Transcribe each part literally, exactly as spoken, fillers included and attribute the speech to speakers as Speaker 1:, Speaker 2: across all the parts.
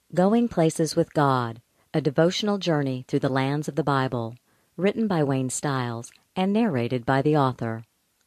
Speaker 1: Going Places with God, a devotional journey through the lands of the Bible, written by Wayne Stiles and narrated by the author.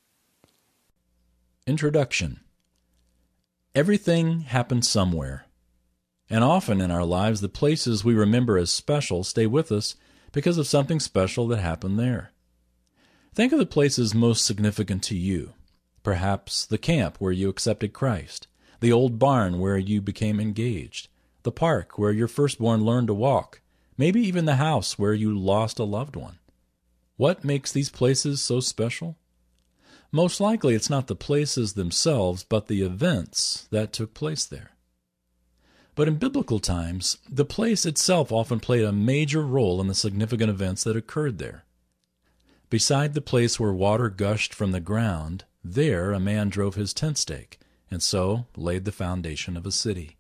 Speaker 2: Introduction. Everything happens somewhere, and often in our lives the places we remember as special stay with us because of something special that happened there. Think of the places most significant to you. Perhaps the camp where you accepted Christ, the old barn where you became engaged, the park where your firstborn learned to walk, maybe even the house where you lost a loved one. What makes these places so special? Most likely it's not the places themselves, but the events that took place there. But in biblical times, the place itself often played a major role in the significant events that occurred there. Beside the place where water gushed from the ground, there a man drove his tent stake, and so laid the foundation of a city.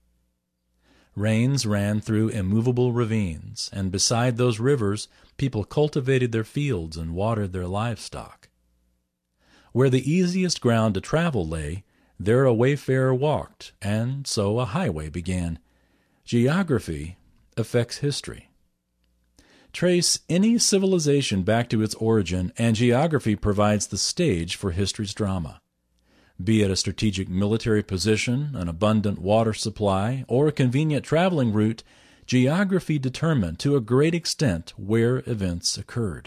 Speaker 2: Rains ran through immovable ravines, and beside those rivers people cultivated their fields and watered their livestock. Where the easiest ground to travel lay, there a wayfarer walked, and so a highway began. Geography affects history. Trace any civilization back to its origin, and geography provides the stage for history's drama. Be it a strategic military position, an abundant water supply, or a convenient traveling route, geography determined to a great extent where events occurred.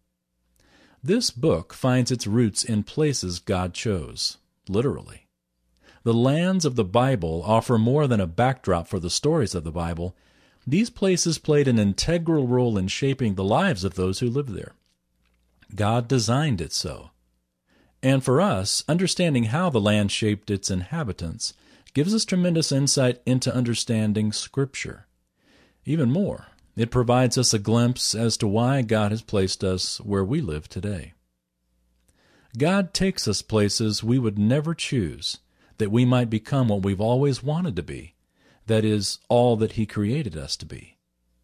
Speaker 2: This book finds its roots in places God chose, literally. The lands of the Bible offer more than a backdrop for the stories of the Bible. These places played an integral role in shaping the lives of those who lived there. God designed it so. And for us, understanding how the land shaped its inhabitants gives us tremendous insight into understanding Scripture. Even more, it provides us a glimpse as to why God has placed us where we live today. God takes us places we would never choose, that we might become what we've always wanted to be, that is, all that He created us to be.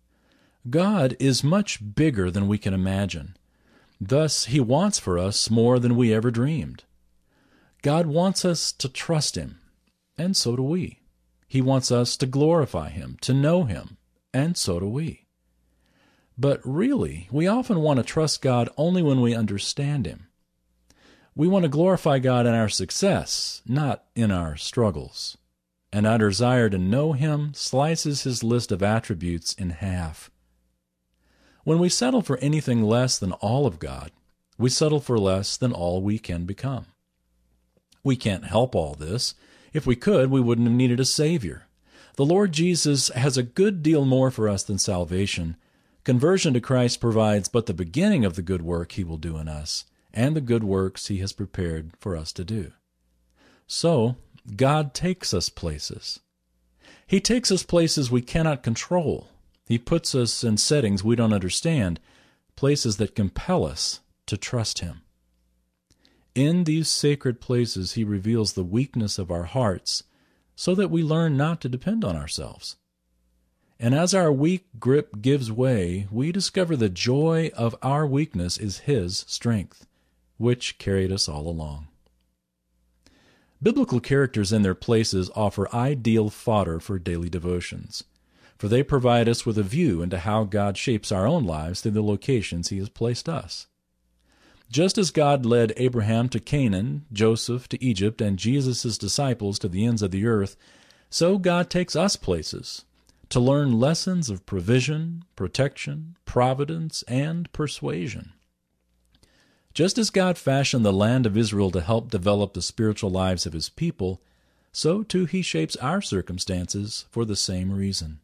Speaker 2: God is much bigger than we can imagine. Thus, He wants for us more than we ever dreamed. God wants us to trust Him, and so do we. He wants us to glorify Him, to know Him, and so do we. But really, we often want to trust God only when we understand Him. We want to glorify God in our success, not in our struggles. And our desire to know Him slices His list of attributes in half. When we settle for anything less than all of God, we settle for less than all we can become. We can't help all this. If we could, we wouldn't have needed a Savior. The Lord Jesus has a good deal more for us than salvation. Conversion to Christ provides but the beginning of the good work He will do in us, and the good works He has prepared for us to do. So, God takes us places. He takes us places we cannot control. He puts us in settings we don't understand, places that compel us to trust Him. In these sacred places He reveals the weakness of our hearts so that we learn not to depend on ourselves. And as our weak grip gives way, we discover the joy of our weakness is His strength, which carried us all along. Biblical characters and their places offer ideal fodder for daily devotions, for they provide us with a view into how God shapes our own lives through the locations He has placed us. Just as God led Abraham to Canaan, Joseph to Egypt, and Jesus' disciples to the ends of the earth, so God takes us places to learn lessons of provision, protection, providence, and persuasion. Just as God fashioned the land of Israel to help develop the spiritual lives of His people, so too He shapes our circumstances for the same reason.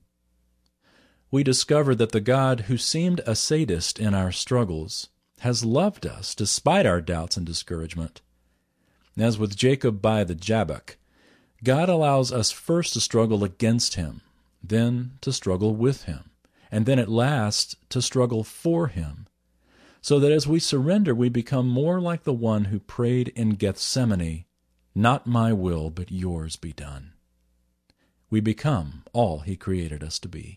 Speaker 2: We discover that the God who seemed a sadist in our struggles has loved us despite our doubts and discouragement. As with Jacob by the Jabbok, God allows us first to struggle against Him, then to struggle with Him, and then at last to struggle for Him, so that as we surrender we become more like the one who prayed in Gethsemane, "Not my will, but yours be done." We become all He created us to be.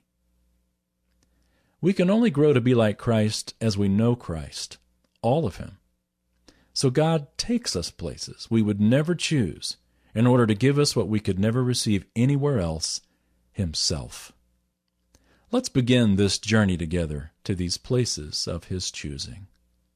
Speaker 2: We can only grow to be like Christ as we know Christ, all of Him. So God takes us places we would never choose in order to give us what we could never receive anywhere else, Himself. Let's begin this journey together to these places of His choosing.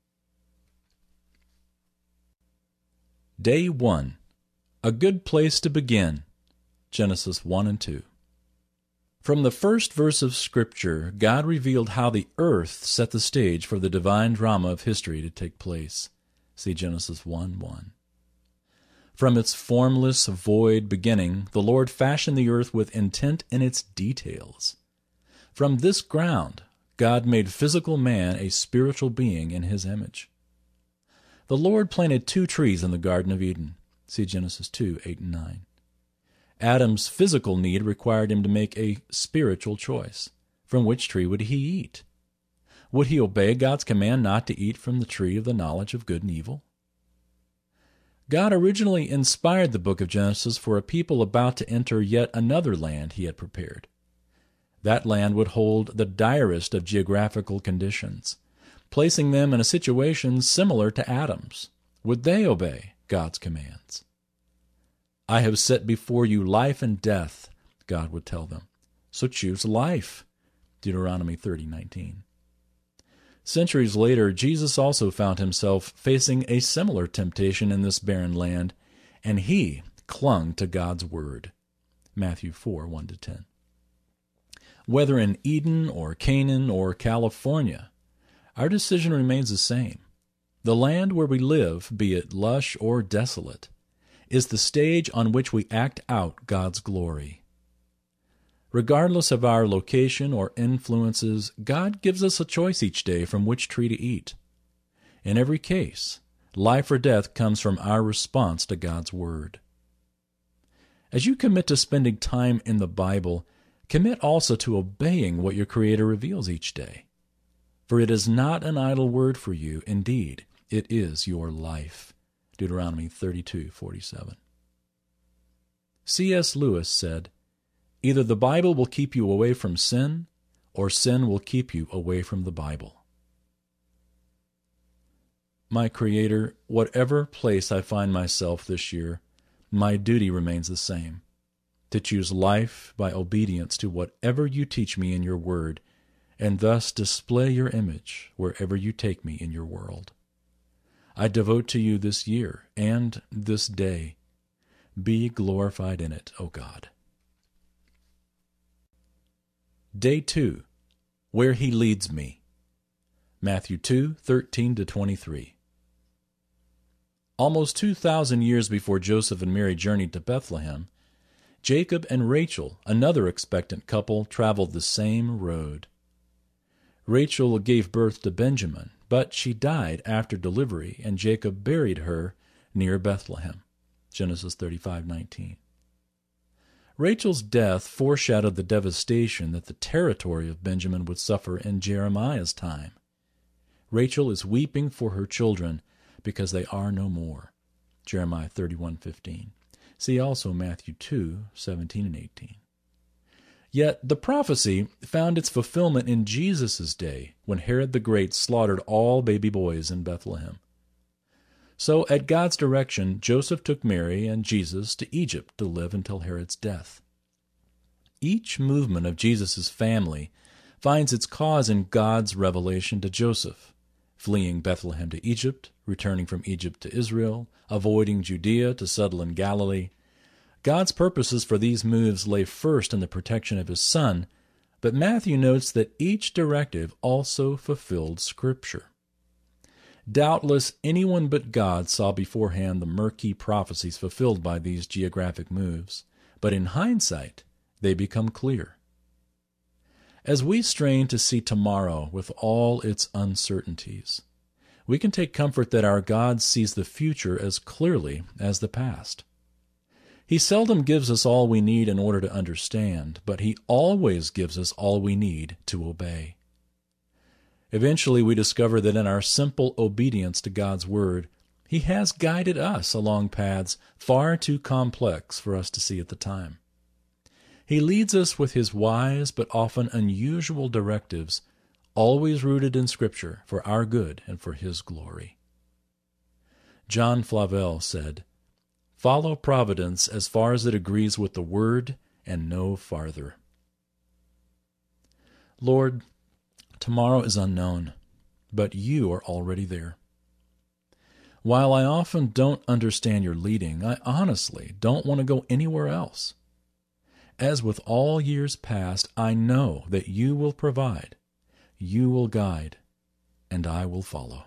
Speaker 2: Day one. A good place to begin. Genesis one and two. From the first verse of Scripture, God revealed how the earth set the stage for the divine drama of history to take place. See Genesis one one. From its formless, void beginning, the Lord fashioned the earth with intent in its details. From this ground, God made physical man a spiritual being in His image. The Lord planted two trees in the Garden of Eden. See Genesis two, eight and nine. Adam's physical need required him to make a spiritual choice. From which tree would he eat? Would he obey God's command not to eat from the tree of the knowledge of good and evil? God originally inspired the book of Genesis for a people about to enter yet another land He had prepared. That land would hold the direst of geographical conditions, placing them in a situation similar to Adam's. Would they obey God's commands? I have set before you life and death, God would tell them. So choose life. Deuteronomy thirty nineteen. Centuries later, Jesus also found Himself facing a similar temptation in this barren land, and He clung to God's word. Matthew four, one to ten. Whether in Eden or Canaan or California, our decision remains the same. The land where we live, be it lush or desolate, is the stage on which we act out God's glory. Regardless of our location or influences, God gives us a choice each day from which tree to eat. In every case, life or death comes from our response to God's word. As you commit to spending time in the Bible, commit also to obeying what your Creator reveals each day. For it is not an idle word for you. Indeed, it is your life. Deuteronomy thirty-two, forty-seven. C S Lewis said, "Either the Bible will keep you away from sin, or sin will keep you away from the Bible." My Creator, whatever place I find myself this year, my duty remains the same, to choose life by obedience to whatever you teach me in your word, and thus display your image wherever you take me in your world. I devote to you this year and this day. Be glorified in it, O God. Day two. Where He leads me. Matthew two, thirteen to twenty-three. Almost two thousand years before Joseph and Mary journeyed to Bethlehem, Jacob and Rachel, another expectant couple, traveled the same road. Rachel gave birth to Benjamin, but she died after delivery, and Jacob buried her near Bethlehem. Genesis thirty-five nineteen. Rachel's death foreshadowed the devastation that the territory of Benjamin would suffer in Jeremiah's time. Rachel is weeping for her children because they are no more. Jeremiah thirty-one fifteen. See also Matthew two, seventeen and eighteen. Yet the prophecy found its fulfillment in Jesus' day, when Herod the Great slaughtered all baby boys in Bethlehem. So, at God's direction, Joseph took Mary and Jesus to Egypt to live until Herod's death. Each movement of Jesus' family finds its cause in God's revelation to Joseph, fleeing Bethlehem to Egypt, returning from Egypt to Israel, avoiding Judea to settle in Galilee. God's purposes for these moves lay first in the protection of His Son, but Matthew notes that each directive also fulfilled Scripture. Doubtless anyone but God saw beforehand the murky prophecies fulfilled by these geographic moves, but in hindsight, they become clear. As we strain to see tomorrow with all its uncertainties, we can take comfort that our God sees the future as clearly as the past. He seldom gives us all we need in order to understand, but He always gives us all we need to obey. Eventually, we discover that in our simple obedience to God's Word, He has guided us along paths far too complex for us to see at the time. He leads us with His wise but often unusual directives, always rooted in Scripture for our good and for His glory. John Flavel said, "Follow providence as far as it agrees with the Word and no farther." Lord, tomorrow is unknown, but you are already there. While I often don't understand your leading, I honestly don't want to go anywhere else. As with all years past, I know that you will provide, you will guide, and I will follow.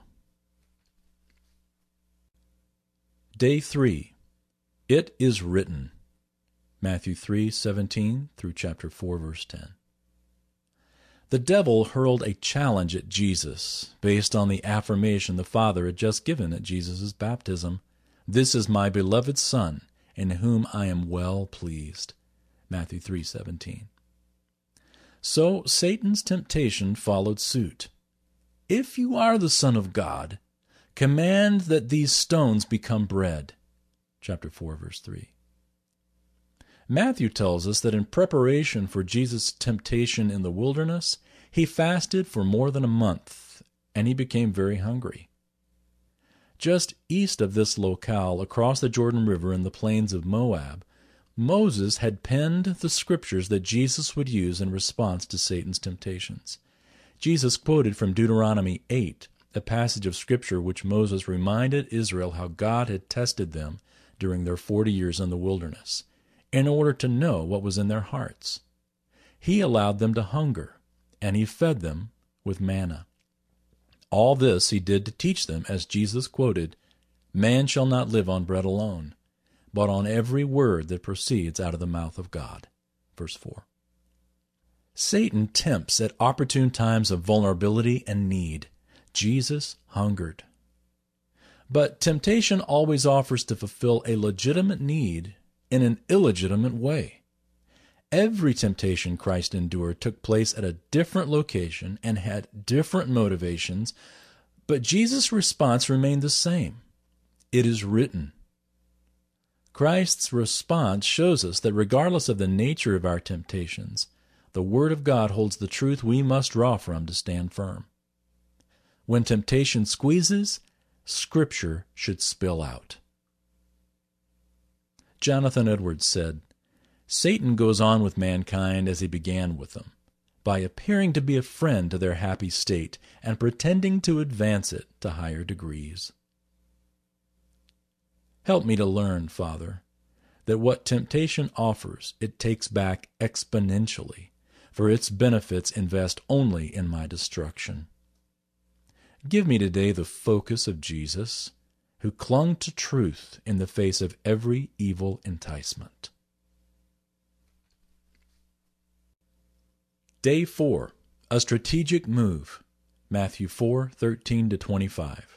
Speaker 2: Day three. It is written. Matthew three seventeen through chapter four, verse ten. The devil hurled a challenge at Jesus based on the affirmation the Father had just given at Jesus' baptism. This is my beloved Son, in whom I am well pleased. Matthew three seventeen. So Satan's temptation followed suit. If you are the Son of God, command that these stones become bread. Chapter four, verse three. Matthew tells us that in preparation for Jesus' temptation in the wilderness, he fasted for more than a month, and he became very hungry. Just east of this locale, across the Jordan River in the plains of Moab, Moses had penned the scriptures that Jesus would use in response to Satan's temptations. Jesus quoted from Deuteronomy eight, a passage of scripture which Moses reminded Israel how God had tested them during their forty years in the wilderness, in order to know what was in their hearts. He allowed them to hunger, and he fed them with manna. All this he did to teach them, as Jesus quoted, "Man shall not live on bread alone, but on every word that proceeds out of the mouth of God." Verse four. Satan tempts at opportune times of vulnerability and need. Jesus hungered. But temptation always offers to fulfill a legitimate need in an illegitimate way. Every temptation Christ endured took place at a different location and had different motivations, but Jesus' response remained the same. It is written. Christ's response shows us that regardless of the nature of our temptations, the Word of God holds the truth we must draw from to stand firm. When temptation squeezes, Scripture should spill out. Jonathan Edwards said, Satan goes on with mankind as he began with them, by appearing to be a friend to their happy state and pretending to advance it to higher degrees. Help me to learn, Father, that what temptation offers, it takes back exponentially, for its benefits invest only in my destruction. Give me today the focus of Jesus, who clung to truth in the face of every evil enticement. Day four, a strategic move, Matthew four thirteen to twenty-five.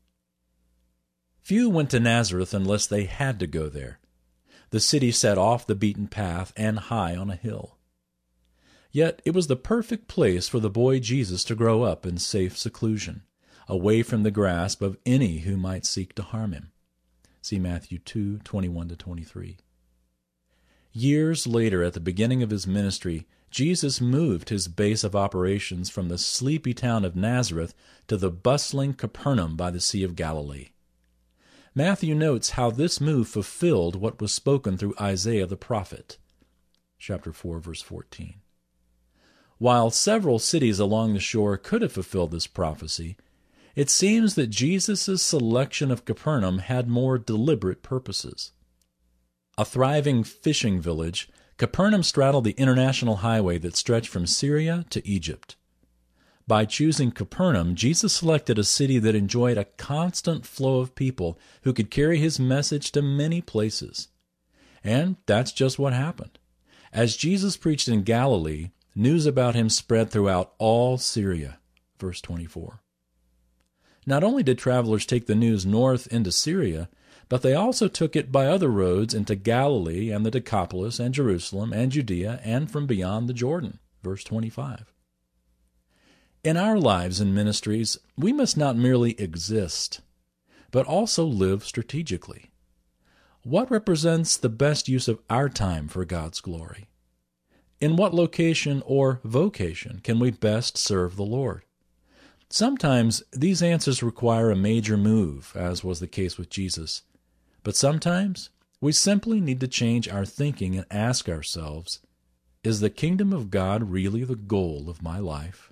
Speaker 2: Few went to Nazareth unless they had to go there. The city sat off the beaten path and high on a hill. Yet it was the perfect place for the boy Jesus to grow up in safe seclusion, away from the grasp of any who might seek to harm him. See Matthew two twenty-one to twenty-three. Years later, at the beginning of his ministry, Jesus moved his base of operations from the sleepy town of Nazareth to the bustling Capernaum by the Sea of Galilee. Matthew notes how this move fulfilled what was spoken through Isaiah the prophet. Chapter four, verse fourteen. While several cities along the shore could have fulfilled this prophecy, it seems that Jesus' selection of Capernaum had more deliberate purposes. A thriving fishing village, Capernaum straddled the international highway that stretched from Syria to Egypt. By choosing Capernaum, Jesus selected a city that enjoyed a constant flow of people who could carry his message to many places. And that's just what happened. As Jesus preached in Galilee, news about him spread throughout all Syria. Verse twenty-four. Not only did travelers take the news north into Syria, but they also took it by other roads into Galilee and the Decapolis and Jerusalem and Judea and from beyond the Jordan. Verse twenty-five. In our lives and ministries, we must not merely exist, but also live strategically. What represents the best use of our time for God's glory? In what location or vocation can we best serve the Lord? Sometimes these answers require a major move, as was the case with Jesus. But sometimes we simply need to change our thinking and ask ourselves, Is the kingdom of God really the goal of my life?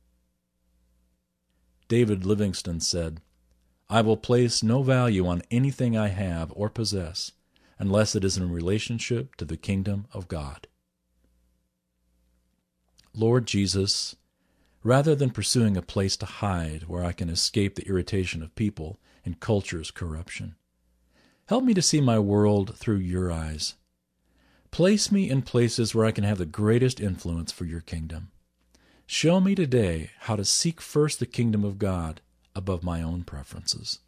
Speaker 2: David Livingstone said, "I will place no value on anything I have or possess unless it is in relationship to the kingdom of God." Lord Jesus, rather than pursuing a place to hide where I can escape the irritation of people and culture's corruption, help me to see my world through your eyes. Place me in places where I can have the greatest influence for your kingdom. Show me today how to seek first the kingdom of God above my own preferences.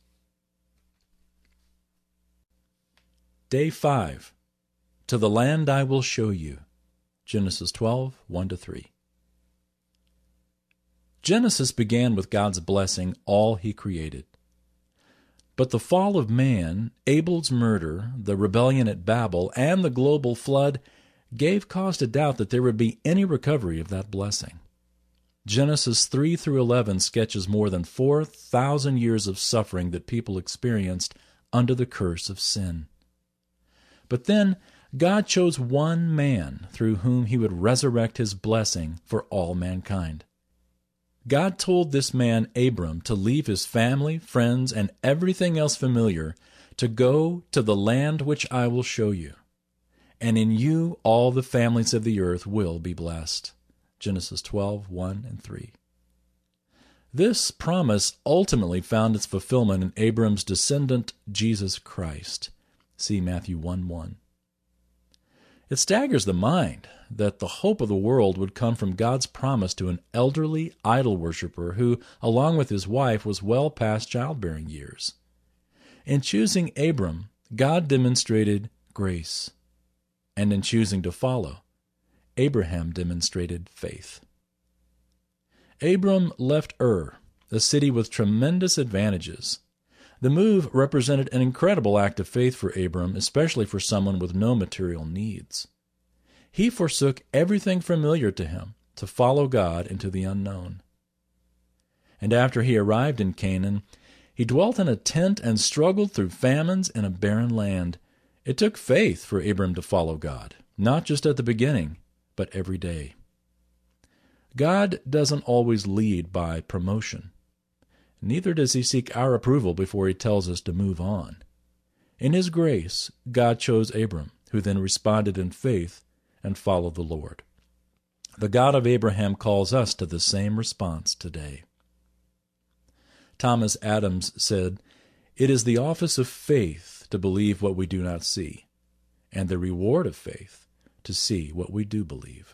Speaker 2: Day five. To the land I will show you. Genesis twelve, one to three. Genesis began with God's blessing all he created. But the fall of man, Abel's murder, the rebellion at Babel, and the global flood gave cause to doubt that there would be any recovery of that blessing. Genesis three through eleven sketches more than four thousand years of suffering that people experienced under the curse of sin. But then God chose one man through whom he would resurrect his blessing for all mankind. God told this man, Abram, to leave his family, friends, and everything else familiar to go to the land which I will show you. And in you all the families of the earth will be blessed. Genesis twelve, one and three. This promise ultimately found its fulfillment in Abram's descendant, Jesus Christ. See Matthew one, one. It staggers the mind that the hope of the world would come from God's promise to an elderly idol worshiper who, along with his wife, was well past childbearing years. In choosing Abram, God demonstrated grace, and in choosing to follow, Abraham demonstrated faith. Abram left Ur, a city with tremendous advantages. The move represented an incredible act of faith for Abram, especially for someone with no material needs. He forsook everything familiar to him to follow God into the unknown. And after he arrived in Canaan, he dwelt in a tent and struggled through famines in a barren land. It took faith for Abram to follow God, not just at the beginning, but every day. God doesn't always lead by promotion. Neither does he seek our approval before he tells us to move on. In his grace, God chose Abram, who then responded in faith and followed the Lord. The God of Abraham calls us to the same response today. Thomas Adams said, "It is the office of faith to believe what we do not see, and the reward of faith to see what we do believe."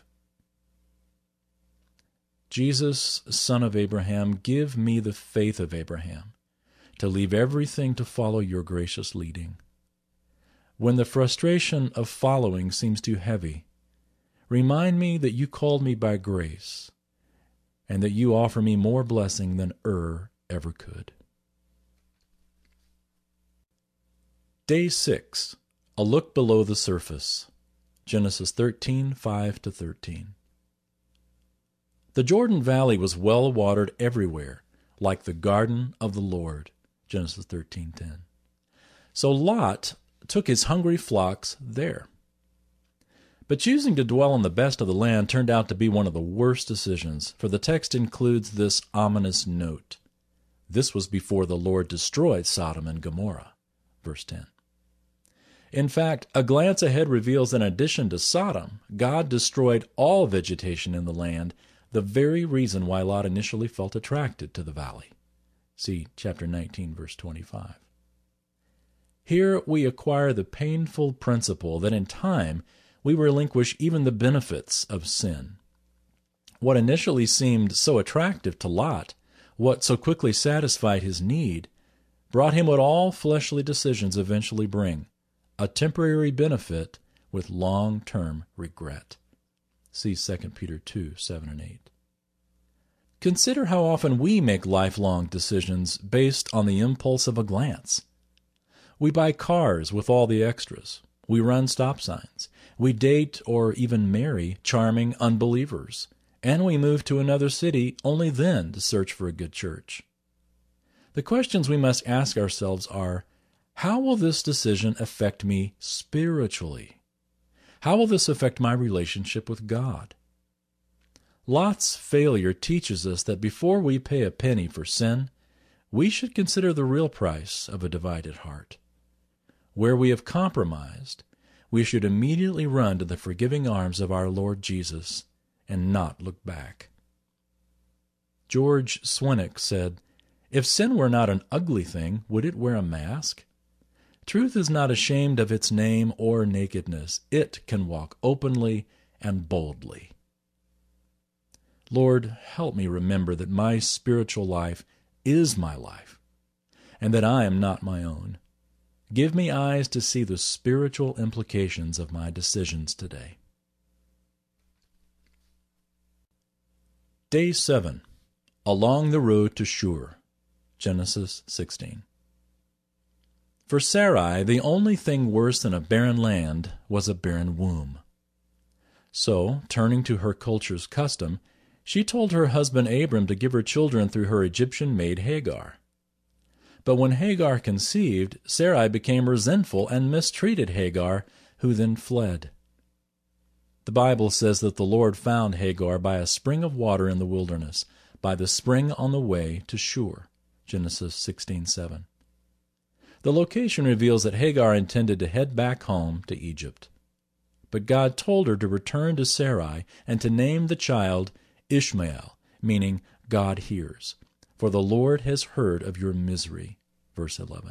Speaker 2: Jesus, son of Abraham, give me the faith of Abraham, to leave everything to follow your gracious leading. When the frustration of following seems too heavy, remind me that you called me by grace, and that you offer me more blessing than Ur ever could. Day six. A look below the surface. Genesis thirteen, five to thirteen. The Jordan Valley was well watered everywhere, like the garden of the Lord. Genesis thirteen, ten. So Lot took his hungry flocks there. But choosing to dwell on the best of the land turned out to be one of the worst decisions, for the text includes this ominous note. This was before the Lord destroyed Sodom and Gomorrah. Verse ten. In fact, a glance ahead reveals that in addition to Sodom, God destroyed all vegetation in the land, the very reason why Lot initially felt attracted to the valley. See chapter nineteen, verse twenty-five. Here we acquire the painful principle that in time we relinquish even the benefits of sin. What initially seemed so attractive to Lot, what so quickly satisfied his need, brought him what all fleshly decisions eventually bring, a temporary benefit with long-term regret. See Second Peter two, seven and eight. Consider how often we make lifelong decisions based on the impulse of a glance. We buy cars with all the extras. We run stop signs. We date or even marry charming unbelievers. And we move to another city only then to search for a good church. The questions we must ask ourselves are, how will this decision affect me spiritually? How will this affect my relationship with God? Lot's failure teaches us that before we pay a penny for sin, we should consider the real price of a divided heart. Where we have compromised, we should immediately run to the forgiving arms of our Lord Jesus and not look back. George Swinnock said, "If sin were not an ugly thing, would it wear a mask? Truth is not ashamed of its name or nakedness. It can walk openly and boldly." Lord, help me remember that my spiritual life is my life, and that I am not my own. Give me eyes to see the spiritual implications of my decisions today. Day seven. Along the road to Shur. Genesis sixteen. For Sarai, the only thing worse than a barren land was a barren womb. So, turning to her culture's custom, she told her husband Abram to give her children through her Egyptian maid Hagar. But when Hagar conceived, Sarai became resentful and mistreated Hagar, who then fled. The Bible says that the Lord found Hagar by a spring of water in the wilderness, by the spring on the way to Shur. Genesis sixteen seven. The location reveals that Hagar intended to head back home to Egypt. But God told her to return to Sarai and to name the child Ishmael, meaning God hears, for the Lord has heard of your misery. Verse eleven.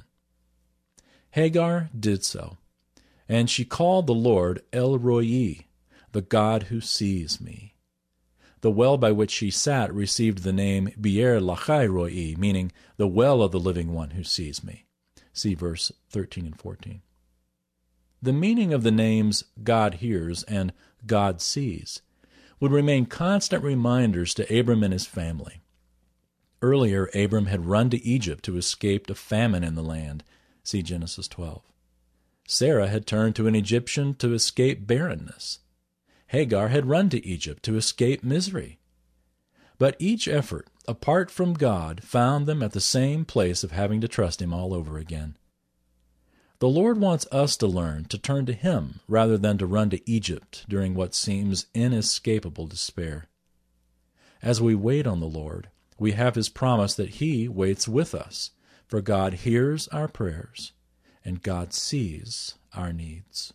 Speaker 2: Hagar did so, and she called the Lord El Roi, the God who sees me. The well by which she sat received the name Beer Lachai Roi, meaning the well of the living one who sees me. See verse thirteen and fourteen. The meaning of the names God hears and God sees would remain constant reminders to Abram and his family. Earlier, Abram had run to Egypt to escape a famine in the land. See Genesis twelve. Sarah had turned to an Egyptian to escape barrenness. Hagar had run to Egypt to escape misery. But each effort, apart from God, found them at the same place of having to trust Him all over again. The Lord wants us to learn to turn to Him rather than to run to Egypt during what seems inescapable despair. As we wait on the Lord, we have His promise that He waits with us, for God hears our prayers, and God sees our needs.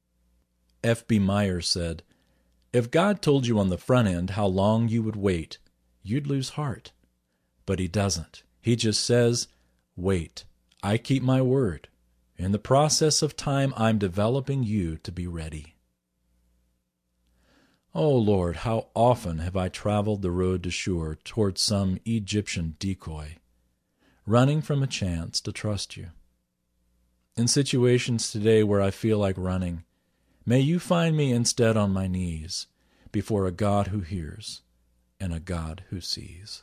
Speaker 2: F B Meyer said, "If God told you on the front end how long you would wait, you'd lose heart. But He doesn't. He just says, 'Wait. I keep my word. In the process of time, I'm developing you to be ready.'" Oh Lord, how often have I traveled the road to Shur towards some Egyptian decoy, running from a chance to trust you. In situations today where I feel like running, may you find me instead on my knees before a God who hears and a God who sees.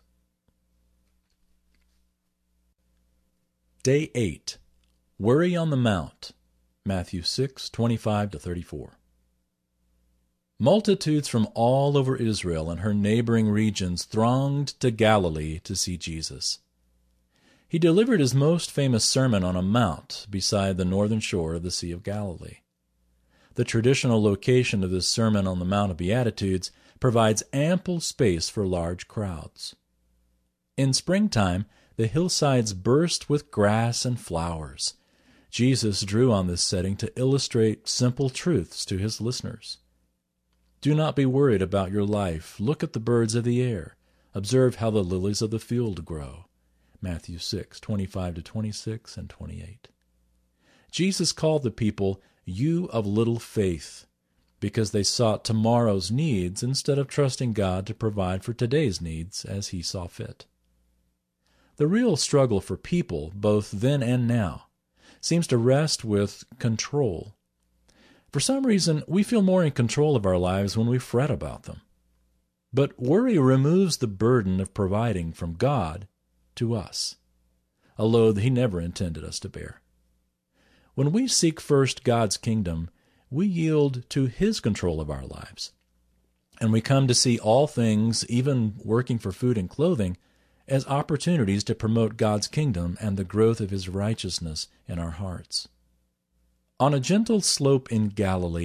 Speaker 2: Day eight. Worry on the Mount. Matthew six twenty-five to thirty-four. Multitudes from all over Israel and her neighboring regions thronged to Galilee to see Jesus. He delivered his most famous sermon on a mount beside the northern shore of the Sea of Galilee. The traditional location of this sermon on the Mount of Beatitudes provides ample space for large crowds. In springtime, the hillsides burst with grass and flowers. Jesus drew on this setting to illustrate simple truths to his listeners. Do not be worried about your life. Look at the birds of the air. Observe how the lilies of the field grow. Matthew six twenty-five to twenty-six and twenty-eight. Jesus called the people, "You of little faith," because they sought tomorrow's needs instead of trusting God to provide for today's needs as He saw fit. The real struggle for people, both then and now, seems to rest with control. For some reason, we feel more in control of our lives when we fret about them. But worry removes the burden of providing from God to us, a load He never intended us to bear. When we seek first God's kingdom, we yield to His control of our lives, and we come to see all things, even working for food and clothing, as opportunities to promote God's kingdom and the growth of His righteousness in our hearts. On a gentle slope in Galilee,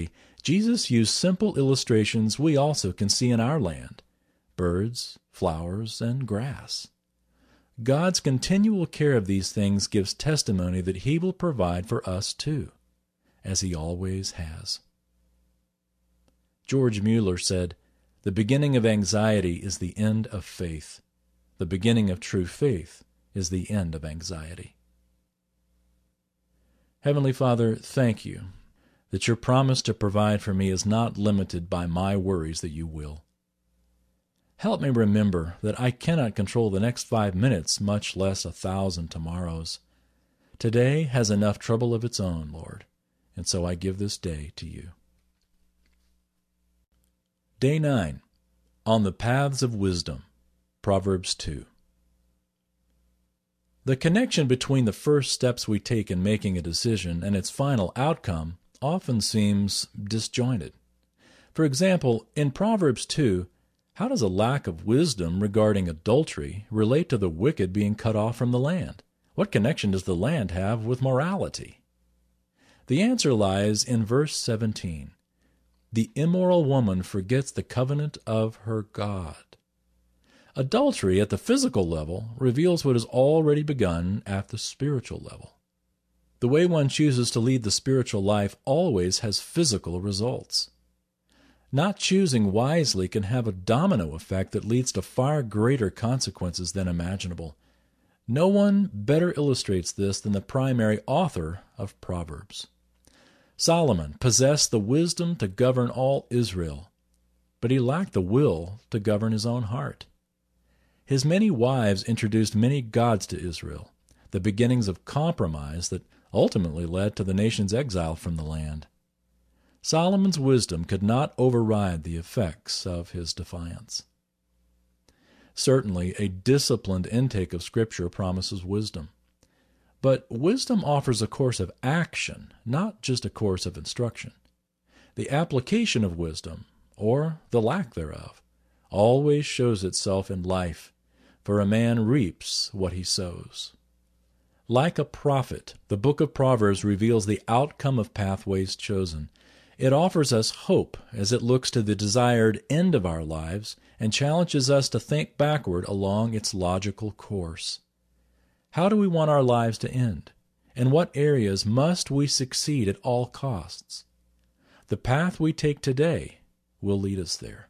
Speaker 2: Jesus used simple illustrations we also can see in our land: birds, flowers, and grass. God's continual care of these things gives testimony that He will provide for us too, as He always has. George Mueller said, "The beginning of anxiety is the end of faith. The beginning of true faith is the end of anxiety." Heavenly Father, thank you that your promise to provide for me is not limited by my worries that you will. Help me remember that I cannot control the next five minutes, much less a thousand tomorrows. Today has enough trouble of its own, Lord, and so I give this day to you. Day nine. On the Paths of Wisdom. Proverbs two. The connection between the first steps we take in making a decision and its final outcome often seems disjointed. For example, in Proverbs two, how does a lack of wisdom regarding adultery relate to the wicked being cut off from the land? What connection does the land have with morality? The answer lies in verse seventeen. The immoral woman forgets the covenant of her God. Adultery at the physical level reveals what has already begun at the spiritual level. The way one chooses to lead the spiritual life always has physical results. Not choosing wisely can have a domino effect that leads to far greater consequences than imaginable. No one better illustrates this than the primary author of Proverbs. Solomon possessed the wisdom to govern all Israel, but he lacked the will to govern his own heart. His many wives introduced many gods to Israel, the beginnings of compromise that ultimately led to the nation's exile from the land. Solomon's wisdom could not override the effects of his defiance. Certainly, a disciplined intake of Scripture promises wisdom. But wisdom offers a course of action, not just a course of instruction. The application of wisdom, or the lack thereof, always shows itself in life, for a man reaps what he sows. Like a prophet, the book of Proverbs reveals the outcome of pathways chosen. It offers us hope as it looks to the desired end of our lives and challenges us to think backward along its logical course. How do we want our lives to end? In what areas must we succeed at all costs? The path we take today will lead us there.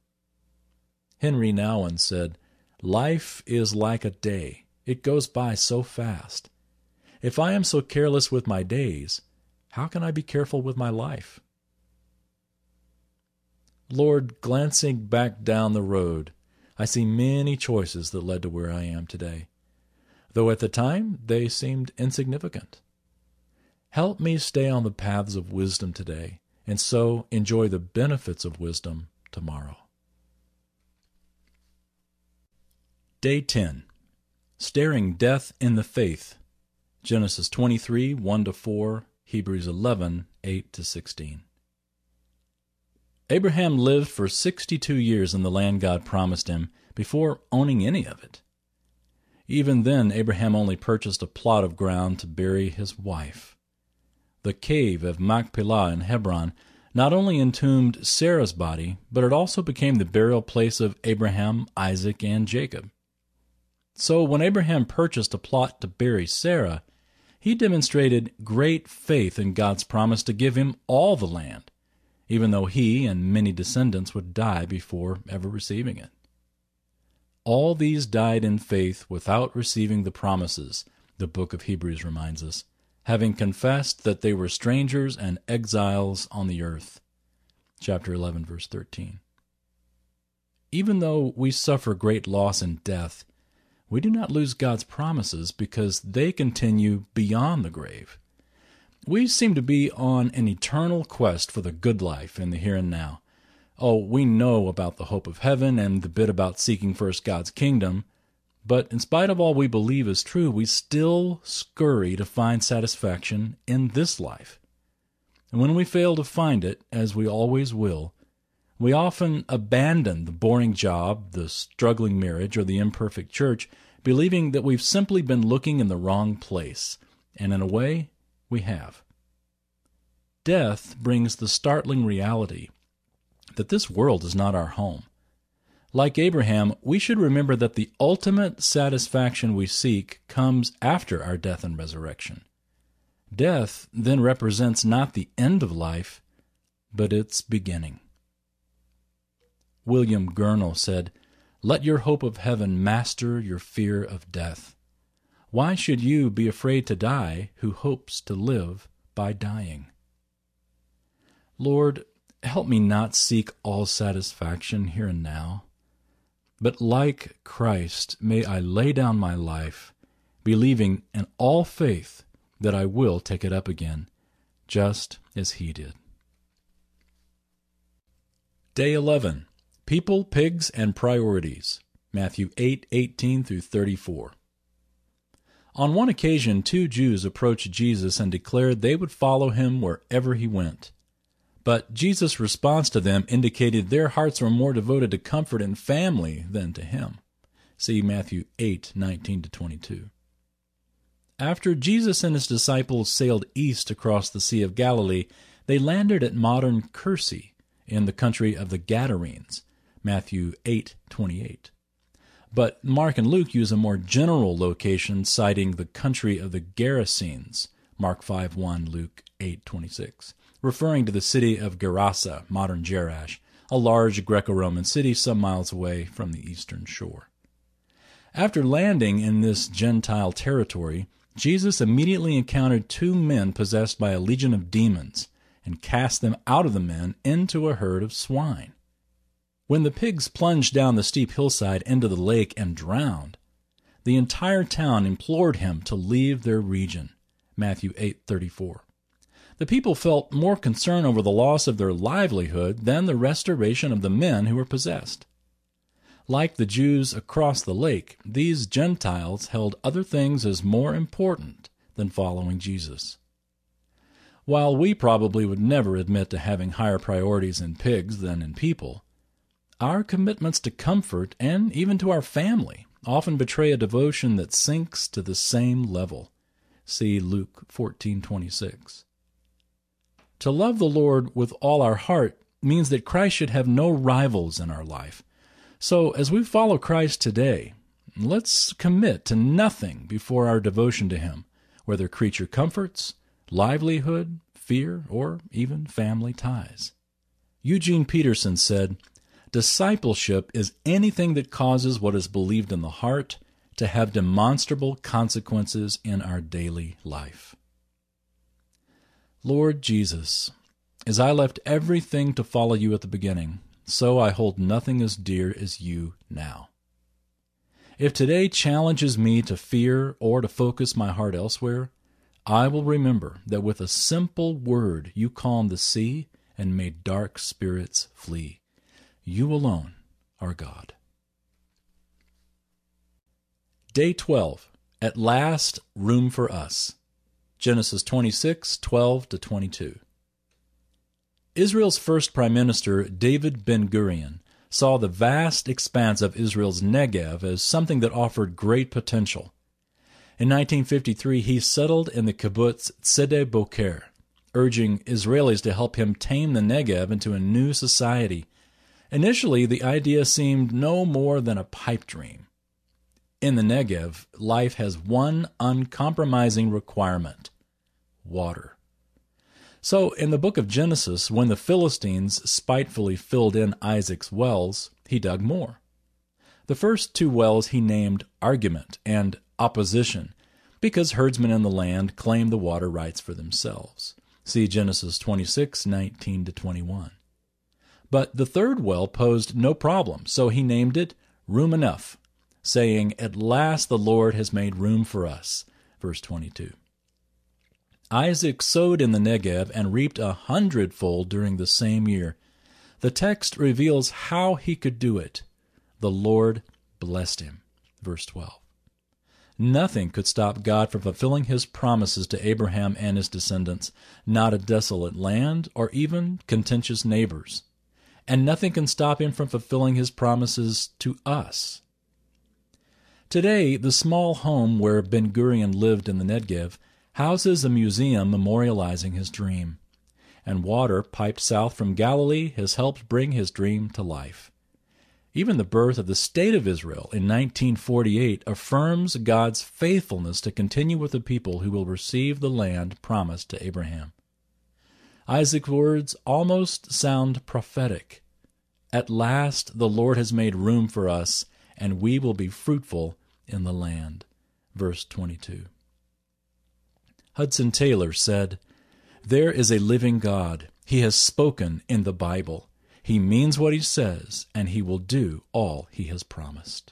Speaker 2: Henry Nouwen said, "Life is like a day. It goes by so fast. If I am so careless with my days, how can I be careful with my life?" Lord, glancing back down the road, I see many choices that led to where I am today, though at the time they seemed insignificant. Help me stay on the paths of wisdom today, and so enjoy the benefits of wisdom tomorrow. Day ten. Staring Death in the Faith. Genesis twenty-three, one to four, Hebrews eleven, eight to sixteen. Abraham lived for sixty-two years in the land God promised him before owning any of it. Even then, Abraham only purchased a plot of ground to bury his wife. The cave of Machpelah in Hebron not only entombed Sarah's body, but it also became the burial place of Abraham, Isaac, and Jacob. So when Abraham purchased a plot to bury Sarah, he demonstrated great faith in God's promise to give him all the land, even though he and many descendants would die before ever receiving it. All these died in faith without receiving the promises, the book of Hebrews reminds us, having confessed that they were strangers and exiles on the earth. Chapter eleven, verse thirteen. Even though we suffer great loss and death, we do not lose God's promises because they continue beyond the grave. We seem to be on an eternal quest for the good life in the here and now. Oh, we know about the hope of heaven and the bit about seeking first God's kingdom, but in spite of all we believe is true, we still scurry to find satisfaction in this life. And when we fail to find it, as we always will, we often abandon the boring job, the struggling marriage, or the imperfect church, believing that we've simply been looking in the wrong place. And in a way, we have. death brings the startling reality that this world is not our home. Like Abraham, we should remember that the ultimate satisfaction we seek comes after our death and resurrection. Death then represents not the end of life, but its beginning. William Gurnall said, "Let your hope of heaven master your fear of death. Why should you be afraid to die who hopes to live by dying?" Lord, help me not seek all satisfaction here and now, but like Christ, may I lay down my life, believing in all faith that I will take it up again, just as he did. Day eleven. People, Pigs, and Priorities. Matthew eight eighteen through thirty-four. On one occasion, two Jews approached Jesus and declared they would follow him wherever he went. But Jesus' response to them indicated their hearts were more devoted to comfort and family than to him. See Matthew eight nineteen to twenty-two. After Jesus and his disciples sailed east across the Sea of Galilee, they landed at modern Kursi in the country of the Gadarenes, Matthew eight twenty-eight. But Mark and Luke use a more general location, citing the country of the Gerasenes, Mark five one, Luke eight twenty-six, referring to the city of Gerasa, modern Jerash, a large Greco-Roman city some miles away from the eastern shore. After landing in this Gentile territory, Jesus immediately encountered two men possessed by a legion of demons and cast them out of the men into a herd of swine. When the pigs plunged down the steep hillside into the lake and drowned, the entire town implored him to leave their region, Matthew eight thirty-four. The people felt more concern over the loss of their livelihood than the restoration of the men who were possessed. Like the Jews across the lake, these Gentiles held other things as more important than following Jesus. While we probably would never admit to having higher priorities in pigs than in people, our commitments to comfort and even to our family often betray a devotion that sinks to the same level. See Luke fourteen twenty-six. To love the Lord with all our heart means that Christ should have no rivals in our life. So as we follow Christ today, let's commit to nothing before our devotion to him, whether creature comforts, livelihood, fear, or even family ties. Eugene Peterson said, "Discipleship is anything that causes what is believed in the heart to have demonstrable consequences in our daily life." Lord Jesus, as I left everything to follow you at the beginning, so I hold nothing as dear as you now. If today challenges me to fear or to focus my heart elsewhere, I will remember that with a simple word you calmed the sea and made dark spirits flee. You alone are God. Day twelve. At last, room for us. Genesis twenty-six twelve to twenty-two. Israel's first prime minister, David Ben-Gurion, saw the vast expanse of Israel's Negev as something that offered great potential. In nineteen fifty-three, he settled in the kibbutz Sde Boker, urging Israelis to help him tame the Negev into a new society. Initially, the idea seemed no more than a pipe dream. In the Negev, life has one uncompromising requirement: water. So, in the book of Genesis, when the Philistines spitefully filled in Isaac's wells, he dug more. The first two wells he named Argument and Opposition, because herdsmen in the land claimed the water rights for themselves. See Genesis twenty-six nineteen to twenty-one. But the third well posed no problem, so he named it Room Enough, saying, "At last the Lord has made room for us." Verse twenty-two. Isaac sowed in the Negev and reaped a hundredfold during the same year. The text reveals how he could do it. The Lord blessed him. Verse twelve. Nothing could stop God from fulfilling his promises to Abraham and his descendants, not a desolate land or even contentious neighbors. And nothing can stop him from fulfilling his promises to us. Today, the small home where Ben-Gurion lived in the Negev houses a museum memorializing his dream. and water piped south from Galilee has helped bring his dream to life. Even the birth of the State of Israel in nineteen forty-eight affirms God's faithfulness to continue with the people who will receive the land promised to Abraham. Isaac's words almost sound prophetic. At last the Lord has made room for us, and we will be fruitful in the land. Verse twenty-two. Hudson Taylor said, "There is a living God. He has spoken in the Bible. He means what he says, and he will do all he has promised."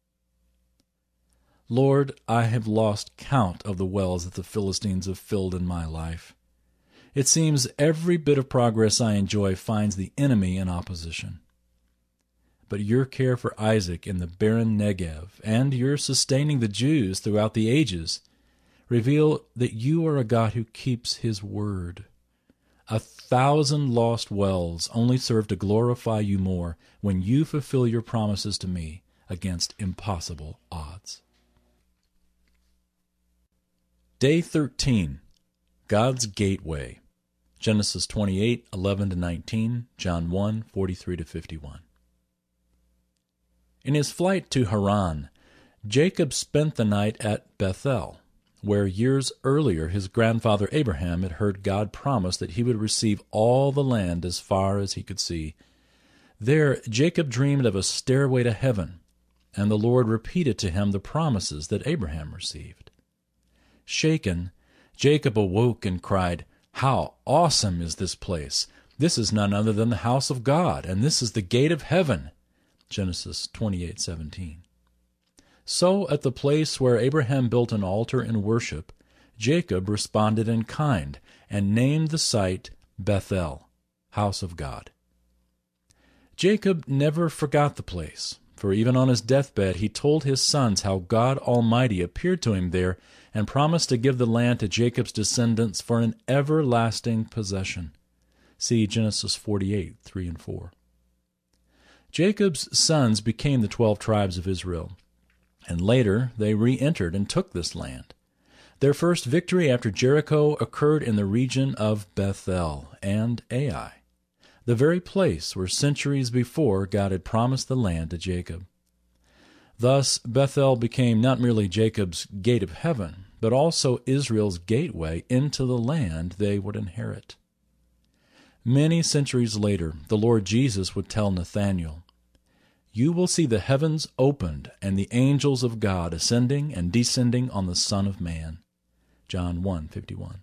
Speaker 2: Lord, I have lost count of the wells that the Philistines have filled in my life. It seems every bit of progress I enjoy finds the enemy in opposition. But your care for Isaac in the barren Negev and your sustaining the Jews throughout the ages reveal that you are a God who keeps his word. A thousand lost wells only serve to glorify you more when you fulfill your promises to me against impossible odds. Day thirteen, God's Gateway. Genesis twenty-eight, eleven to nineteen, John one, forty-three to fifty-one. In his flight to Haran, Jacob spent the night at Bethel, where years earlier his grandfather Abraham had heard God promise that he would receive all the land as far as he could see. There Jacob dreamed of a stairway to heaven, and the Lord repeated to him the promises that Abraham received. Shaken, Jacob awoke and cried, "How awesome is this place! This is none other than the house of God, and this is the gate of heaven." Genesis twenty-eight seventeen. So at the place where Abraham built an altar in worship, Jacob responded in kind and named the site Bethel, house of God. Jacob never forgot the place, for even on his deathbed he told his sons how God Almighty appeared to him there and promised to give the land to Jacob's descendants for an everlasting possession. See Genesis forty-eight, three and four. Jacob's sons became the twelve tribes of Israel, and later they re-entered and took this land. Their first victory after Jericho occurred in the region of Bethel and Ai, the very place where centuries before God had promised the land to Jacob. Thus Bethel became not merely Jacob's gate of heaven, but also Israel's gateway into the land they would inherit. Many centuries later, the Lord Jesus would tell Nathanael, "You will see the heavens opened and the angels of God ascending and descending on the Son of Man." John one fifty-one.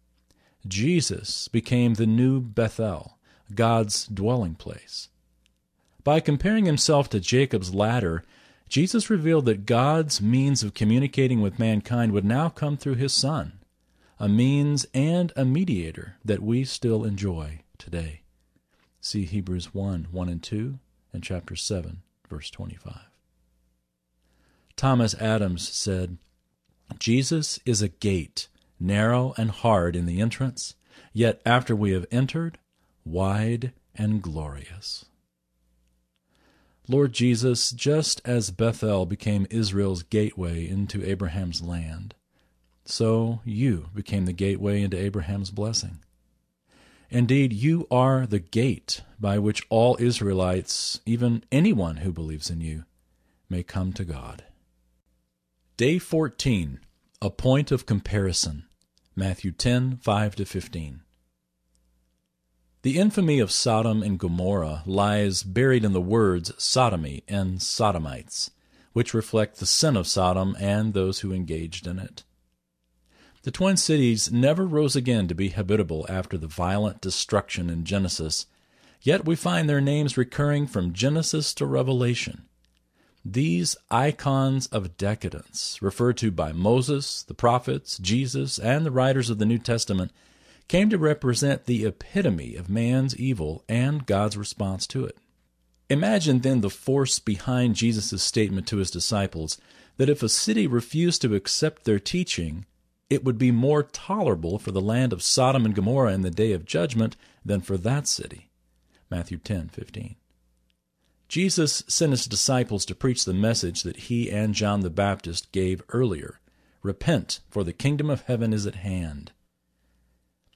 Speaker 2: Jesus became the new Bethel, God's dwelling place. By comparing himself to Jacob's ladder, Jesus revealed that God's means of communicating with mankind would now come through his Son, a means and a mediator that we still enjoy today. See Hebrews one, one and two, and chapter seven, verse twenty-five. Thomas Adams said, "Jesus is a gate, narrow and hard in the entrance, yet after we have entered, wide and glorious." Lord Jesus, just as Bethel became Israel's gateway into Abraham's land, so you became the gateway into Abraham's blessing. Indeed, you are the gate by which all Israelites, even anyone who believes in you, may come to God. Day fourteen, a point of comparison. Matthew ten, five to fifteen. The infamy of Sodom and Gomorrah lies buried in the words sodomy and sodomites, which reflect the sin of Sodom and those who engaged in it. The twin cities never rose again to be habitable after the violent destruction in Genesis, yet we find their names recurring from Genesis to Revelation. These icons of decadence, referred to by Moses, the prophets, Jesus, and the writers of the New Testament, came to represent the epitome of man's evil and God's response to it. Imagine then the force behind Jesus' statement to his disciples that if a city refused to accept their teaching, it would be more tolerable for the land of Sodom and Gomorrah in the day of judgment than for that city. Matthew ten, fifteen. Jesus sent his disciples to preach the message that he and John the Baptist gave earlier. Repent, for the kingdom of heaven is at hand.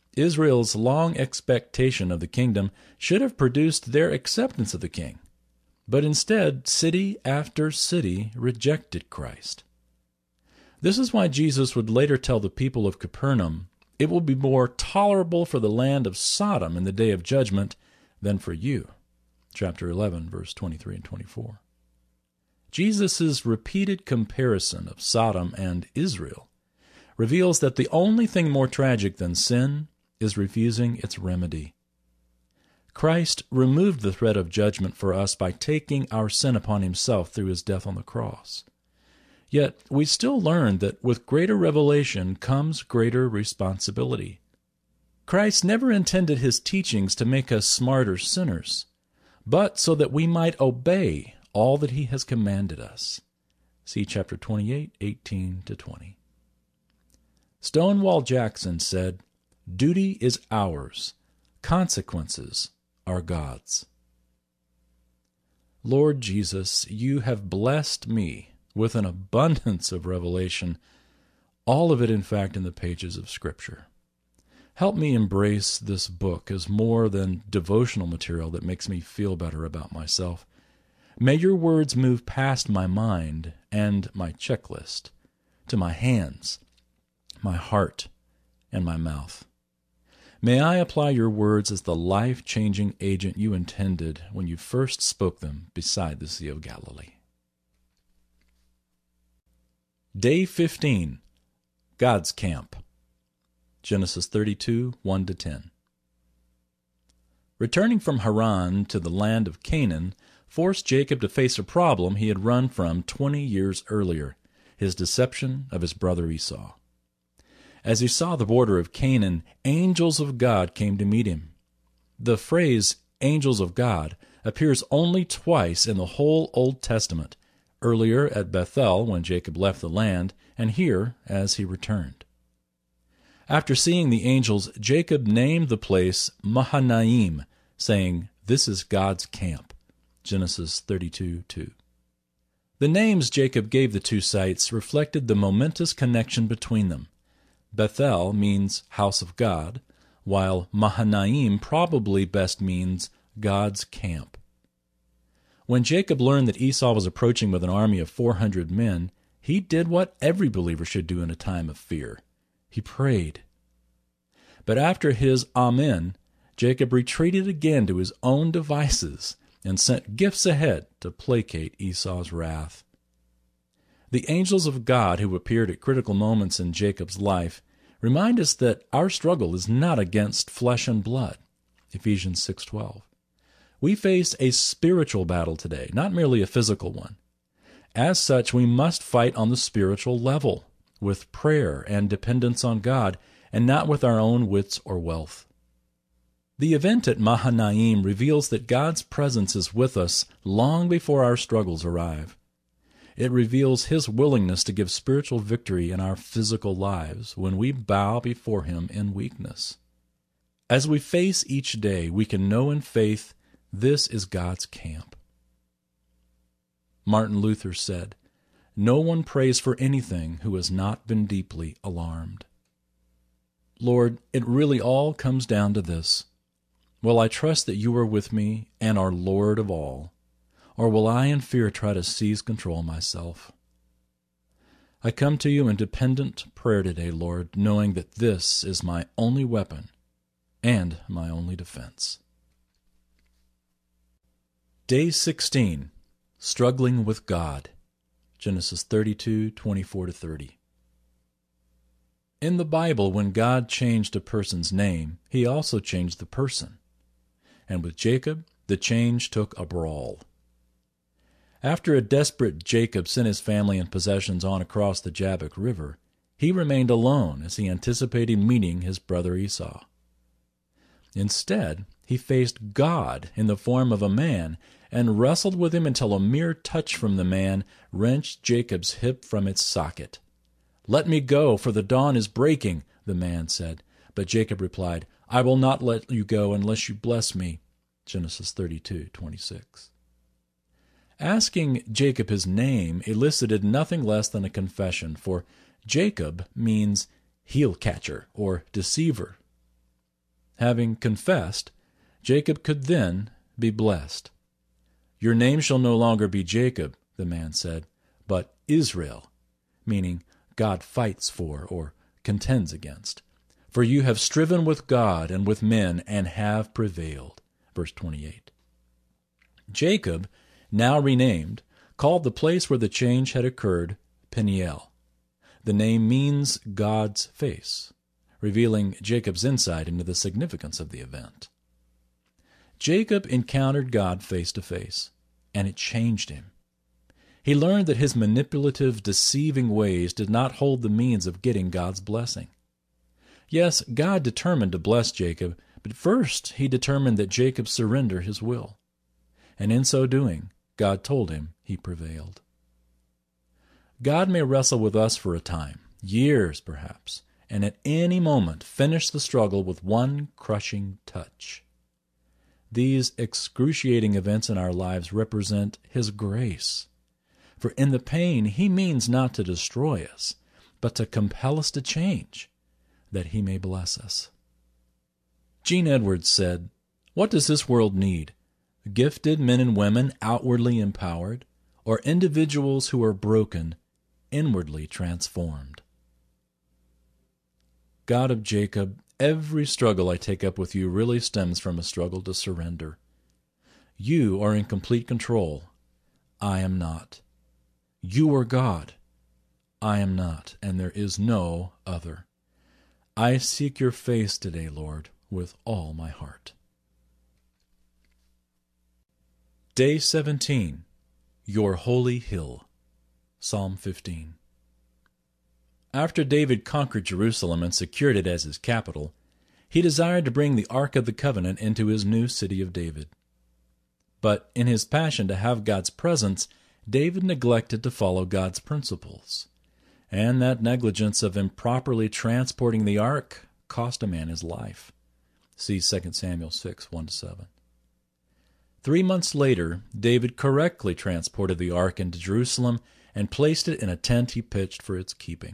Speaker 2: Israel's long expectation of the kingdom should have produced their acceptance of the king. But instead, city after city rejected Christ. This is why Jesus would later tell the people of Capernaum, "It will be more tolerable for the land of Sodom in the day of judgment than for you." Chapter eleven, verse twenty-three and twenty-four. Jesus' repeated comparison of Sodom and Israel reveals that the only thing more tragic than sin is refusing its remedy. Christ removed the threat of judgment for us by taking our sin upon himself through his death on the cross. Yet we still learn that with greater revelation comes greater responsibility. Christ never intended his teachings to make us smarter sinners, but so that we might obey all that he has commanded us. See chapter twenty-eight, eighteen to twenty. Stonewall Jackson said, "Duty is ours, consequences are God's." Lord Jesus, you have blessed me with an abundance of revelation, all of it, in fact, in the pages of Scripture. Help me embrace this book as more than devotional material that makes me feel better about myself. May your words move past my mind and my checklist to my hands, my heart, and my mouth. May I apply your words as the life-changing agent you intended when you first spoke them beside the Sea of Galilee. Day fifteen, God's Camp. Genesis thirty-two, one to ten. Returning from Haran to the land of Canaan forced Jacob to face a problem he had run from twenty years earlier, his deception of his brother Esau. As he saw the border of Canaan, angels of God came to meet him. The phrase angels of God appears only twice in the whole Old Testament, earlier at Bethel when Jacob left the land, and here as he returned. After seeing the angels, Jacob named the place Mahanaim, saying, "This is God's camp." Genesis thirty-two, two. The names Jacob gave the two sites reflected the momentous connection between them. Bethel means house of God, while Mahanaim probably best means God's camp. When Jacob learned that Esau was approaching with an army of four hundred men, he did what every believer should do in a time of fear. He prayed. But after his Amen, Jacob retreated again to his own devices and sent gifts ahead to placate Esau's wrath. The angels of God who appeared at critical moments in Jacob's life remind us that our struggle is not against flesh and blood. Ephesians six twelve. We face a spiritual battle today, not merely a physical one. As such, we must fight on the spiritual level, with prayer and dependence on God, and not with our own wits or wealth. The event at Mahanaim reveals that God's presence is with us long before our struggles arrive. It reveals his willingness to give spiritual victory in our physical lives when we bow before him in weakness. As we face each day, we can know in faith this is God's camp. Martin Luther said, "No one prays for anything who has not been deeply alarmed." Lord, it really all comes down to this. Will I trust that you are with me and are Lord of all? Or will I in fear try to seize control myself? I come to you in dependent prayer today, Lord, knowing that this is my only weapon and my only defense. Day sixteen, Struggling with God. Genesis thirty-two, twenty-four to thirty. In the Bible, when God changed a person's name, he also changed the person. And with Jacob, the change took a brawl. After a desperate Jacob sent his family and possessions on across the Jabbok River, he remained alone as he anticipated meeting his brother Esau. Instead, he faced God in the form of a man and wrestled with him until a mere touch from the man wrenched Jacob's hip from its socket. "Let me go, for the dawn is breaking," the man said. But Jacob replied, "I will not let you go unless you bless me." Genesis thirty-two, twenty-six. Asking Jacob his name elicited nothing less than a confession, for Jacob means heel catcher or deceiver. Having confessed, Jacob could then be blessed. "Your name shall no longer be Jacob," the man said, "but Israel," meaning God fights for or contends against. "For you have striven with God and with men and have prevailed." Verse twenty-eight. Jacob, now renamed, called the place where the change had occurred Peniel. The name means God's face, revealing Jacob's insight into the significance of the event. Jacob encountered God face to face, and it changed him. He learned that his manipulative, deceiving ways did not hold the means of getting God's blessing. Yes, God determined to bless Jacob, but first he determined that Jacob surrender his will. And in so doing, God told him he prevailed. God may wrestle with us for a time, years perhaps, and at any moment finish the struggle with one crushing touch. These excruciating events in our lives represent His grace. For in the pain, He means not to destroy us, but to compel us to change, that He may bless us. Gene Edwards said, "What does this world need? Gifted men and women outwardly empowered, or individuals who are broken, inwardly transformed?" God of Jacob, every struggle I take up with you really stems from a struggle to surrender. You are in complete control. I am not. You are God. I am not, and there is no other. I seek your face today, Lord, with all my heart. Day seventeen, Your Holy Hill, Psalm fifteen. After David conquered Jerusalem and secured it as his capital, he desired to bring the Ark of the Covenant into his new city of David. But in his passion to have God's presence, David neglected to follow God's principles, and that negligence of improperly transporting the ark cost a man his life. See Second Samuel six, one to seven. Three months later, David correctly transported the ark into Jerusalem and placed it in a tent he pitched for its keeping.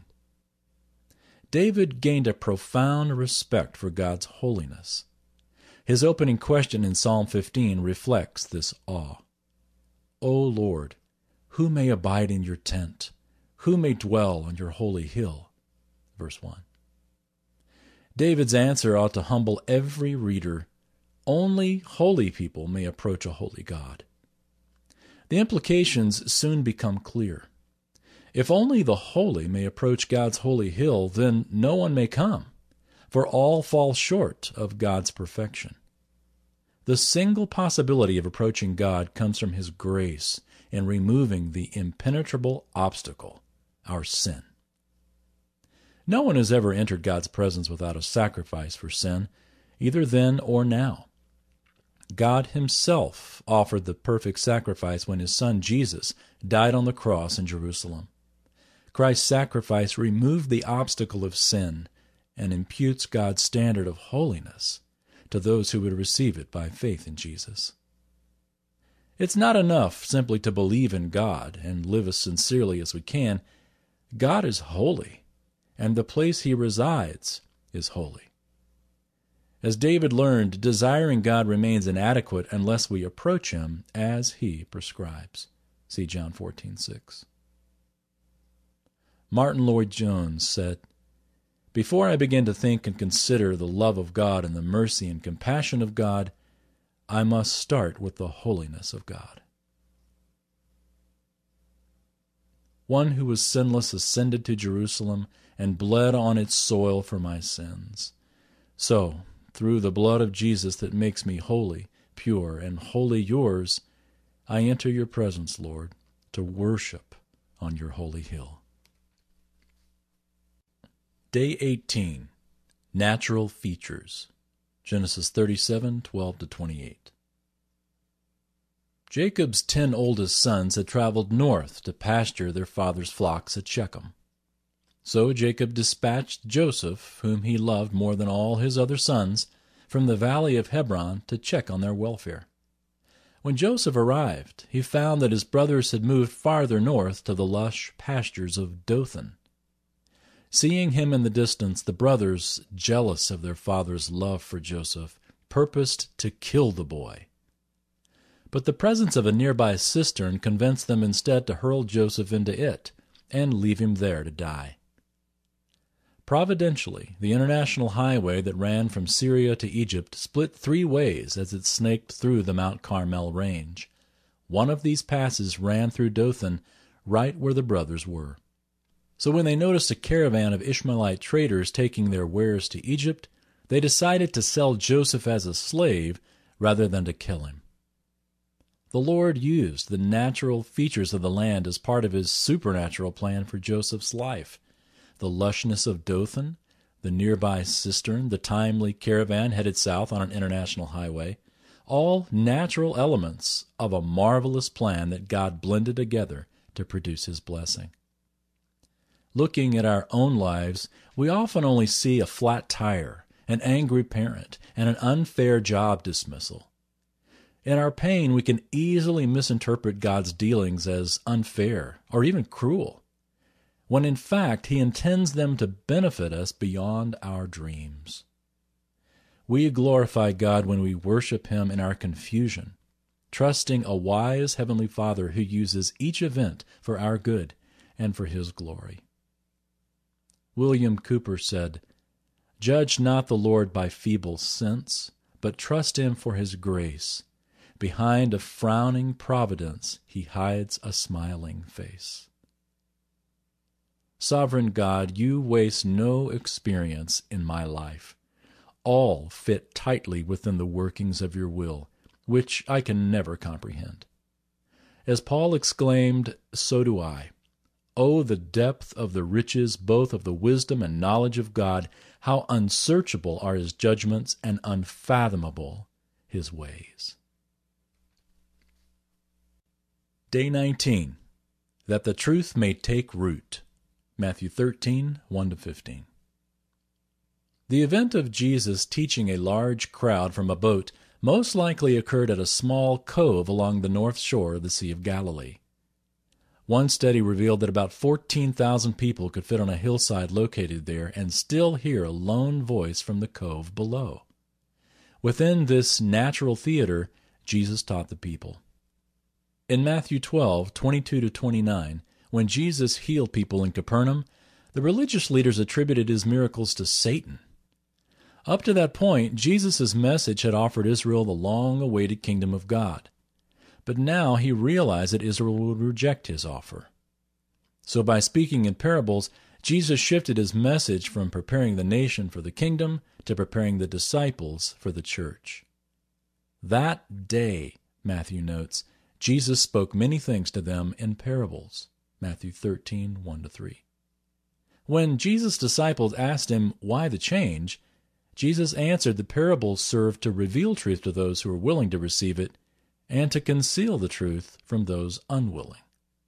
Speaker 2: David gained a profound respect for God's holiness. His opening question in Psalm fifteen reflects this awe. O Lord, who may abide in your tent? Who may dwell on your holy hill? Verse one. David's answer ought to humble every reader. Only holy people may approach a holy God. The implications soon become clear. If only the holy may approach God's holy hill, then no one may come, for all fall short of God's perfection. The single possibility of approaching God comes from His grace in removing the impenetrable obstacle, our sin. No one has ever entered God's presence without a sacrifice for sin, either then or now. God Himself offered the perfect sacrifice when His Son Jesus died on the cross in Jerusalem. Christ's sacrifice removed the obstacle of sin and imputes God's standard of holiness to those who would receive it by faith in Jesus. It's not enough simply to believe in God and live as sincerely as we can. God is holy, and the place He resides is holy. As David learned, desiring God remains inadequate unless we approach Him as He prescribes. See John fourteen six. Martin Lloyd-Jones said, "Before I begin to think and consider the love of God and the mercy and compassion of God, I must start with the holiness of God." One who was sinless ascended to Jerusalem and bled on its soil for my sins. So, through the blood of Jesus that makes me holy, pure, and wholly yours, I enter your presence, Lord, to worship on your holy hill. Day eighteen, Natural Features, Genesis thirty-seven, twelve to twenty-eight. Jacob's ten oldest sons had traveled north to pasture their father's flocks at Shechem. So Jacob dispatched Joseph, whom he loved more than all his other sons, from the valley of Hebron to check on their welfare. When Joseph arrived, he found that his brothers had moved farther north to the lush pastures of Dothan. Seeing him in the distance, the brothers, jealous of their father's love for Joseph, purposed to kill the boy. But the presence of a nearby cistern convinced them instead to hurl Joseph into it and leave him there to die. Providentially, the international highway that ran from Syria to Egypt split three ways as it snaked through the Mount Carmel range. One of these passes ran through Dothan, right where the brothers were. So when they noticed a caravan of Ishmaelite traders taking their wares to Egypt, they decided to sell Joseph as a slave rather than to kill him. The Lord used the natural features of the land as part of his supernatural plan for Joseph's life. The lushness of Dothan, the nearby cistern, the timely caravan headed south on an international highway, all natural elements of a marvelous plan that God blended together to produce his blessing. Looking at our own lives, we often only see a flat tire, an angry parent, and an unfair job dismissal. In our pain, we can easily misinterpret God's dealings as unfair or even cruel, when in fact he intends them to benefit us beyond our dreams. We glorify God when we worship him in our confusion, trusting a wise Heavenly Father who uses each event for our good and for his glory. William Cooper said, "Judge not the Lord by feeble sense, but trust him for his grace. Behind a frowning providence he hides a smiling face." Sovereign God, you waste no experience in my life. All fit tightly within the workings of your will, which I can never comprehend. As Paul exclaimed, so do I. Oh, the depth of the riches both of the wisdom and knowledge of God! How unsearchable are his judgments and unfathomable his ways. Day nineteen. That the truth may take root. Matthew thirteen, one to fifteen. The event of Jesus teaching a large crowd from a boat most likely occurred at a small cove along the north shore of the Sea of Galilee. One study revealed that about fourteen thousand people could fit on a hillside located there and still hear a lone voice from the cove below. Within this natural theater, Jesus taught the people. In Matthew twelve, twenty-two to twenty-nine, when Jesus healed people in Capernaum, the religious leaders attributed his miracles to Satan. Up to that point, Jesus' message had offered Israel the long-awaited kingdom of God. But now he realized that Israel would reject his offer. So by speaking in parables, Jesus shifted his message from preparing the nation for the kingdom to preparing the disciples for the church. That day, Matthew notes, Jesus spoke many things to them in parables. Matthew thirteen, one to three. When Jesus' disciples asked him why the change, Jesus answered the parables served to reveal truth to those who are willing to receive it and to conceal the truth from those unwilling.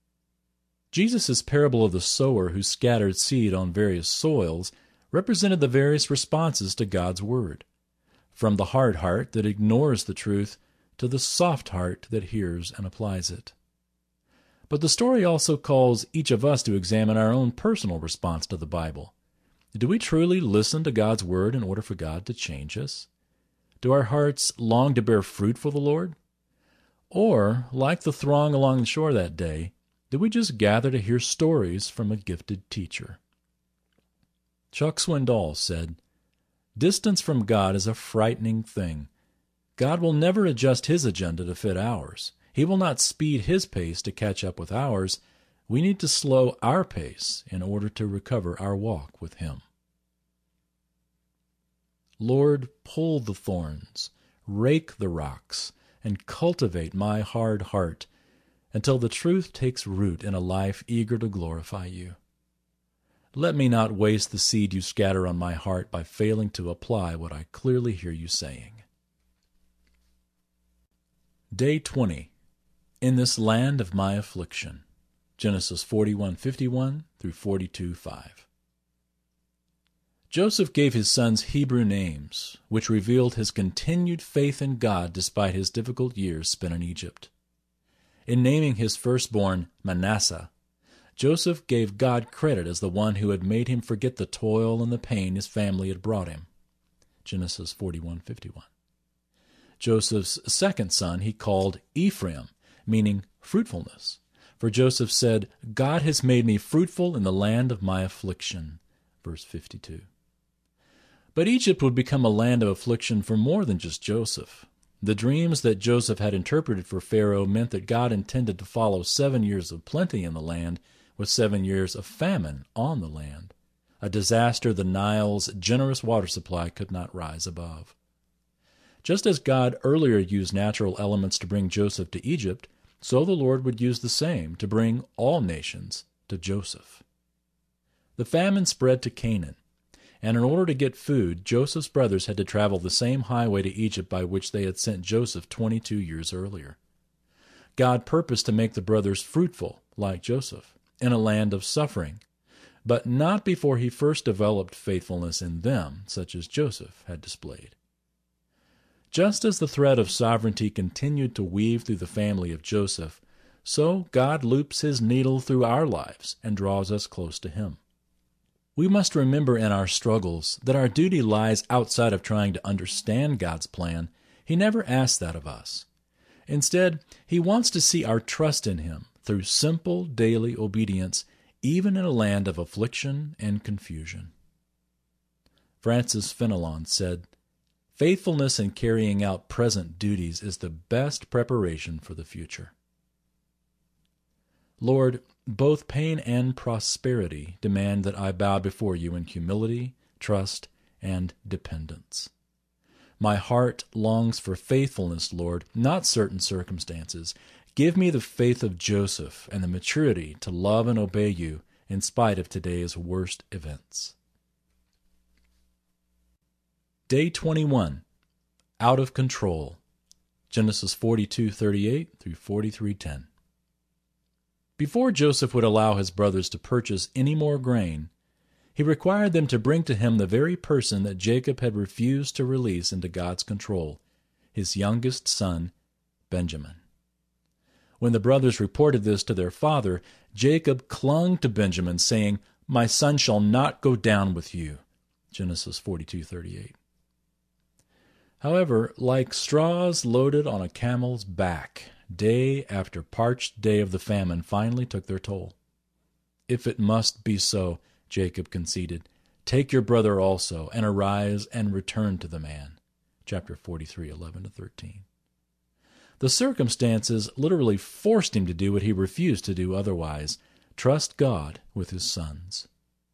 Speaker 2: Jesus' parable of the sower who scattered seed on various soils represented the various responses to God's word, from the hard heart that ignores the truth to the soft heart that hears and applies it. But the story also calls each of us to examine our own personal response to the Bible. Do we truly listen to God's word in order for God to change us? Do our hearts long to bear fruit for the Lord? Or, like the throng along the shore that day, do we just gather to hear stories from a gifted teacher? Chuck Swindoll said, "Distance from God is a frightening thing. God will never adjust his agenda to fit ours. He will not speed his pace to catch up with ours. We need to slow our pace in order to recover our walk with him." Lord, pull the thorns, rake the rocks, and cultivate my hard heart until the truth takes root in a life eager to glorify you. Let me not waste the seed you scatter on my heart by failing to apply what I clearly hear you saying. Day twenty. In this land of my affliction. Genesis forty-one fifty-one through forty-two five. Joseph gave his sons Hebrew names, which revealed his continued faith in God despite his difficult years spent in Egypt. In naming his firstborn Manasseh, Joseph gave God credit as the one who had made him forget the toil and the pain his family had brought him. Genesis forty-one fifty-one. Joseph's second son he called Ephraim, meaning fruitfulness. For Joseph said, God has made me fruitful in the land of my affliction. Verse fifty-two. But Egypt would become a land of affliction for more than just Joseph. The dreams that Joseph had interpreted for Pharaoh meant that God intended to follow seven years of plenty in the land with seven years of famine on the land, a disaster the Nile's generous water supply could not rise above. Just as God earlier used natural elements to bring Joseph to Egypt, so the Lord would use the same to bring all nations to Joseph. The famine spread to Canaan, and in order to get food, Joseph's brothers had to travel the same highway to Egypt by which they had sent Joseph twenty-two years earlier. God purposed to make the brothers fruitful, like Joseph, in a land of suffering, but not before he first developed faithfulness in them, such as Joseph had displayed. Just as the thread of sovereignty continued to weave through the family of Joseph, so God loops his needle through our lives and draws us close to him. We must remember in our struggles that our duty lies outside of trying to understand God's plan. He never asks that of us. Instead, he wants to see our trust in him through simple daily obedience, even in a land of affliction and confusion. Francis Fenelon said, faithfulness in carrying out present duties is the best preparation for the future. Lord, both pain and prosperity demand that I bow before you in humility, trust, and dependence. My heart longs for faithfulness, Lord, not certain circumstances. Give me the faith of Joseph and the maturity to love and obey you in spite of today's worst events. Day twenty-one. Out of Control. Genesis forty-two thirty-eight through forty-three ten. Before Joseph would allow his brothers to purchase any more grain, he required them to bring to him the very person that Jacob had refused to release into God's control, his youngest son, Benjamin. When the brothers reported this to their father, Jacob clung to Benjamin, saying, My son shall not go down with you. Genesis forty-two thirty-eight. However, like straws loaded on a camel's back, day after parched day of the famine finally took their toll. If it must be so, Jacob conceded, take your brother also, and arise and return to the man. Chapter forty-three, eleven to thirteen. The circumstances literally forced him to do what he refused to do otherwise, trust God with his sons.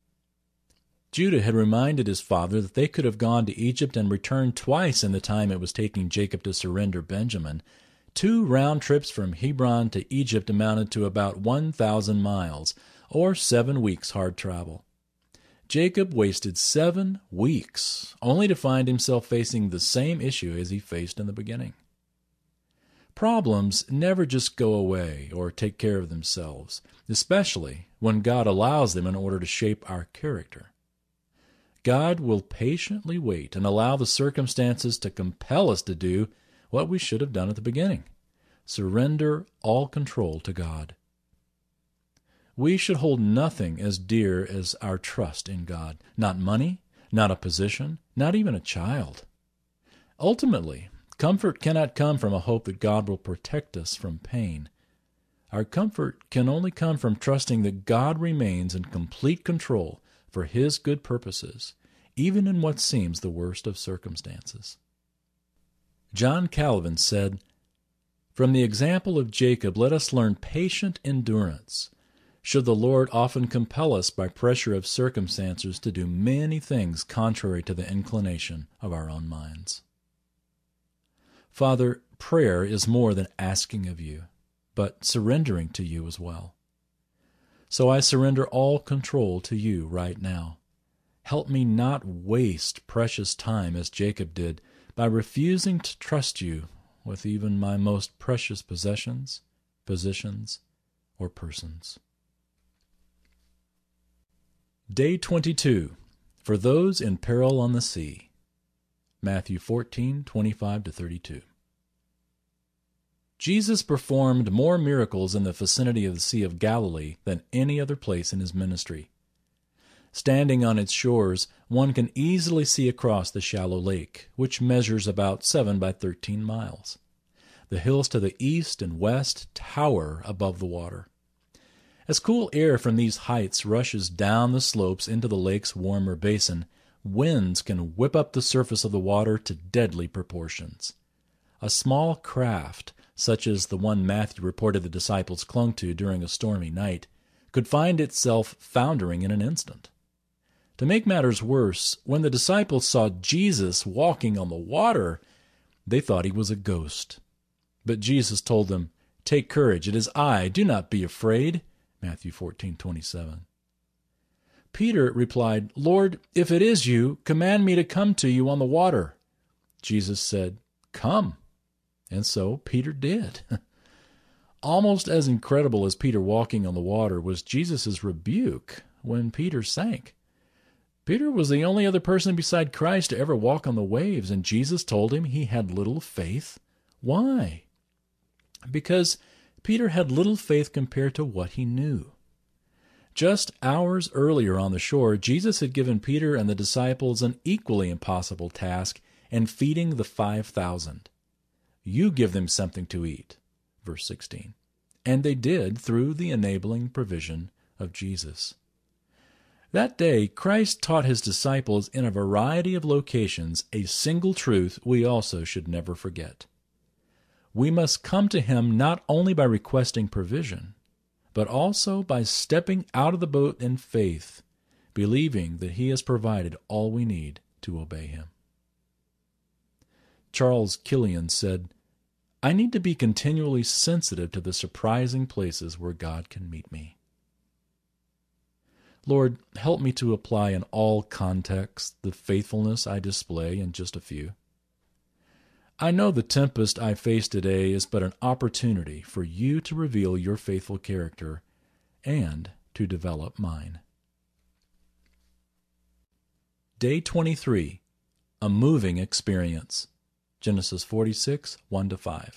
Speaker 2: Judah had reminded his father that they could have gone to Egypt and returned twice in the time it was taking Jacob to surrender Benjamin. Two round trips from Hebron to Egypt amounted to about one thousand miles, or seven weeks' hard travel. Jacob wasted seven weeks, only to find himself facing the same issue as he faced in the beginning. Problems never just go away or take care of themselves, especially when God allows them in order to shape our character. God will patiently wait and allow the circumstances to compel us to do what we should have done at the beginning: surrender all control to God. We should hold nothing as dear as our trust in God, not money, not a position, not even a child. Ultimately, comfort cannot come from a hope that God will protect us from pain. Our comfort can only come from trusting that God remains in complete control for His good purposes, even in what seems the worst of circumstances. John Calvin said, "From the example of Jacob, let us learn patient endurance. Should the Lord often compel us by pressure of circumstances to do many things contrary to the inclination of our own minds." Father, prayer is more than asking of you, but surrendering to you as well. So I surrender all control to you right now. Help me not waste precious time as Jacob did by refusing to trust you with even my most precious possessions, positions, or persons. Day twenty-two. For those in peril on the sea. Matthew fourteen, twenty-five to thirty-two. Jesus performed more miracles in the vicinity of the Sea of Galilee than any other place in his ministry. Standing on its shores, one can easily see across the shallow lake, which measures about seven by thirteen miles. The hills to the east and west tower above the water. As cool air from these heights rushes down the slopes into the lake's warmer basin, winds can whip up the surface of the water to deadly proportions. A small craft, such as the one Matthew reported the disciples clung to during a stormy night, could find itself foundering in an instant. To make matters worse, when the disciples saw Jesus walking on the water, they thought he was a ghost. But Jesus told them, "Take courage, it is I, do not be afraid." Matthew fourteen twenty-seven. Peter replied, "Lord, if it is you, command me to come to you on the water." Jesus said, "Come." And so Peter did. Almost as incredible as Peter walking on the water was Jesus' rebuke when Peter sank. Peter was the only other person beside Christ to ever walk on the waves, and Jesus told him he had little faith. Why? Because Peter had little faith compared to what he knew. Just hours earlier on the shore, Jesus had given Peter and the disciples an equally impossible task in feeding the five thousand. You give them something to eat, verse sixteen. And they did through the enabling provision of Jesus. That day, Christ taught his disciples in a variety of locations a single truth we also should never forget. We must come to him not only by requesting provision, but also by stepping out of the boat in faith, believing that he has provided all we need to obey him. Charles Killian said, "I need to be continually sensitive to the surprising places where God can meet me." Lord, help me to apply in all contexts the faithfulness I display in just a few. I know the tempest I face today is but an opportunity for you to reveal your faithful character and to develop mine. Day twenty-three, A Moving Experience. Genesis forty-six, one to five.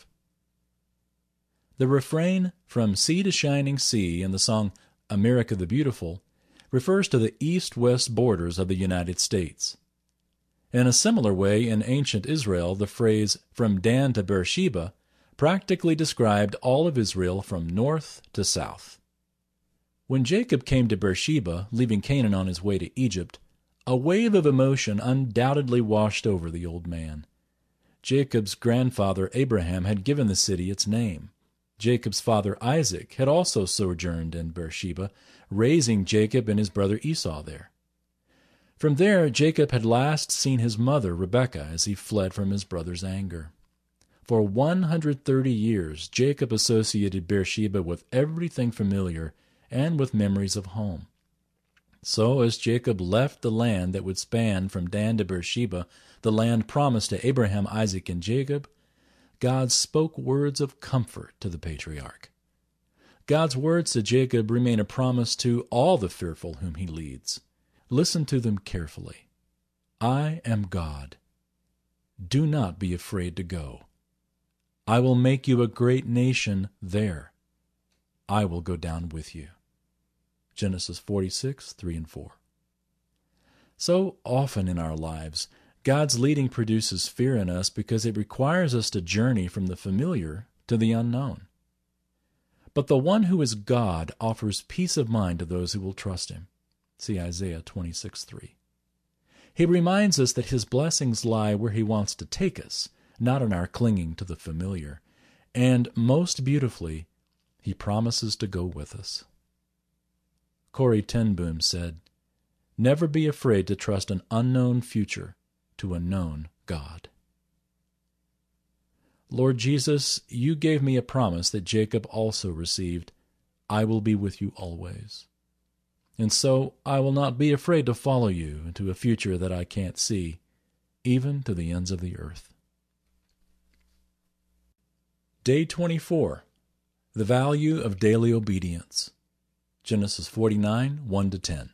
Speaker 2: The refrain, "From Sea to Shining Sea," in the song "America the Beautiful," refers to the east-west borders of the United States. In a similar way, in ancient Israel, the phrase "from Dan to Beersheba" practically described all of Israel from north to south. When Jacob came to Beersheba, leaving Canaan on his way to Egypt, a wave of emotion undoubtedly washed over the old man. Jacob's grandfather Abraham had given the city its name. Jacob's father Isaac had also sojourned in Beersheba, raising Jacob and his brother Esau there. From there, Jacob had last seen his mother Rebekah as he fled from his brother's anger. For one hundred thirty years, Jacob associated Beersheba with everything familiar and with memories of home. So as Jacob left the land that would span from Dan to Beersheba, the land promised to Abraham, Isaac, and Jacob, God spoke words of comfort to the patriarch. God's words to Jacob remain a promise to all the fearful whom he leads. Listen to them carefully. I am God. Do not be afraid to go. I will make you a great nation there. I will go down with you. Genesis forty-six, three and four. So often in our lives, God's leading produces fear in us because it requires us to journey from the familiar to the unknown. But the one who is God offers peace of mind to those who will trust him. See Isaiah twenty-six, three. He reminds us that his blessings lie where he wants to take us, not in our clinging to the familiar. And most beautifully, he promises to go with us. Corrie ten Boom said, "Never be afraid to trust an unknown future to a known God." Lord Jesus, you gave me a promise that Jacob also received. I will be with you always. And so I will not be afraid to follow you into a future that I can't see, even to the ends of the earth. Day twenty-four. The Value of Daily Obedience. Genesis forty-nine, one to ten.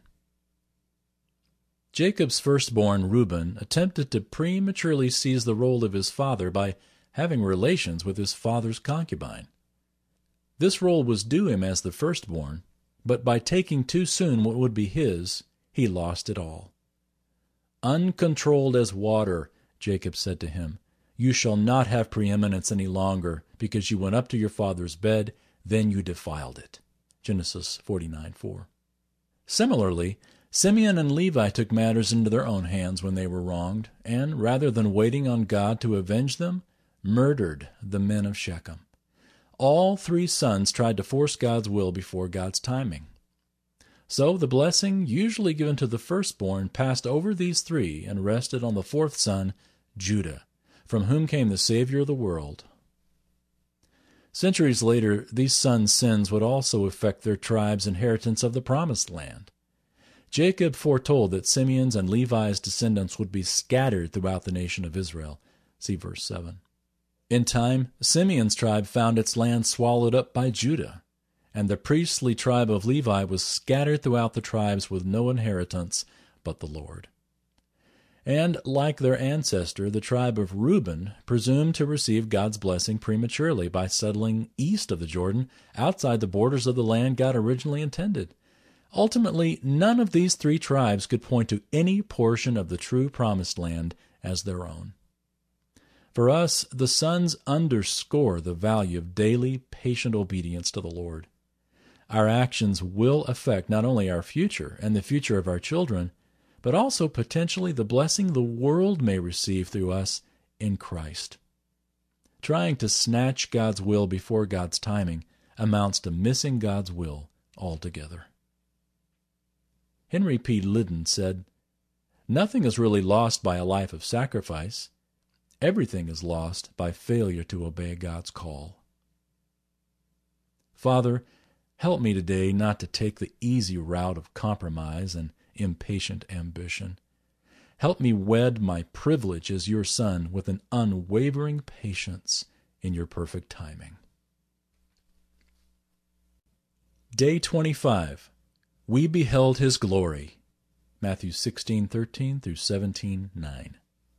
Speaker 2: Jacob's firstborn, Reuben, attempted to prematurely seize the role of his father by having relations with his father's concubine. This role was due him as the firstborn, but by taking too soon what would be his, he lost it all. "Uncontrolled as water," Jacob said to him, "you shall not have preeminence any longer, because you went up to your father's bed, then you defiled it." Genesis forty-nine four. Similarly, Simeon and Levi took matters into their own hands when they were wronged, and, rather than waiting on God to avenge them, murdered the men of Shechem. All three sons tried to force God's will before God's timing. So the blessing usually given to the firstborn passed over these three and rested on the fourth son, Judah, from whom came the Savior of the world. Centuries later, these sons' sins would also affect their tribe's inheritance of the Promised Land. Jacob foretold that Simeon's and Levi's descendants would be scattered throughout the nation of Israel. See verse seven. In time, Simeon's tribe found its land swallowed up by Judah, and the priestly tribe of Levi was scattered throughout the tribes with no inheritance but the Lord. And, like their ancestor, the tribe of Reuben presumed to receive God's blessing prematurely by settling east of the Jordan, outside the borders of the land God originally intended. Ultimately, none of these three tribes could point to any portion of the true Promised Land as their own. For us, the sons underscore the value of daily, patient obedience to the Lord. Our actions will affect not only our future and the future of our children, but also potentially the blessing the world may receive through us in Christ. Trying to snatch God's will before God's timing amounts to missing God's will altogether. Henry P. Liddon said, "Nothing is really lost by a life of sacrifice. Everything is lost by failure to obey God's call." Father, help me today not to take the easy route of compromise and impatient ambition. Help me wed my privilege as your son with an unwavering patience in your perfect timing. Day twenty-five. We beheld his glory. Matthew sixteen thirteen through seventeen nine.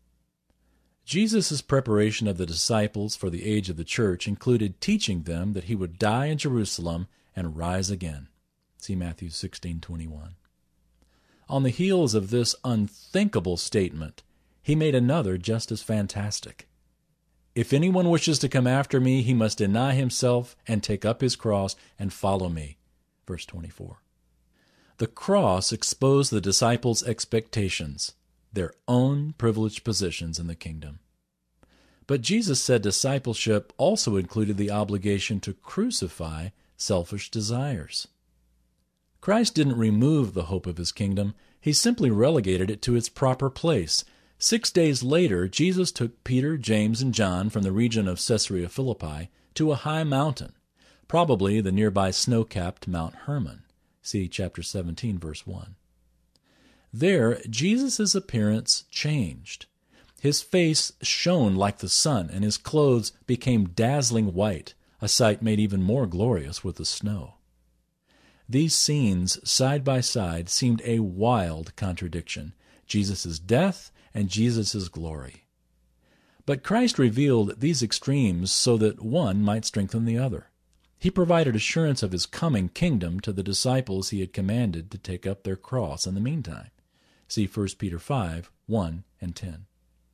Speaker 2: Jesus' preparation of the disciples for the age of the church included teaching them that he would die in Jerusalem and rise again. See Matthew sixteen twenty-one. On the heels of this unthinkable statement, he made another just as fantastic. "If anyone wishes to come after me, he must deny himself and take up his cross and follow me." Verse twenty-four. The cross exposed the disciples' expectations, their own privileged positions in the kingdom. But Jesus said discipleship also included the obligation to crucify selfish desires. Christ didn't remove the hope of his kingdom. He simply relegated it to its proper place. Six days later, Jesus took Peter, James, and John from the region of Caesarea Philippi to a high mountain, probably the nearby snow-capped Mount Hermon. See chapter seventeen, verse one. There, Jesus' appearance changed. His face shone like the sun, and his clothes became dazzling white, a sight made even more glorious with the snow. These scenes, side by side, seemed a wild contradiction, Jesus' death and Jesus' glory. But Christ revealed these extremes so that one might strengthen the other. He provided assurance of his coming kingdom to the disciples he had commanded to take up their cross in the meantime. See First Peter five, one and ten.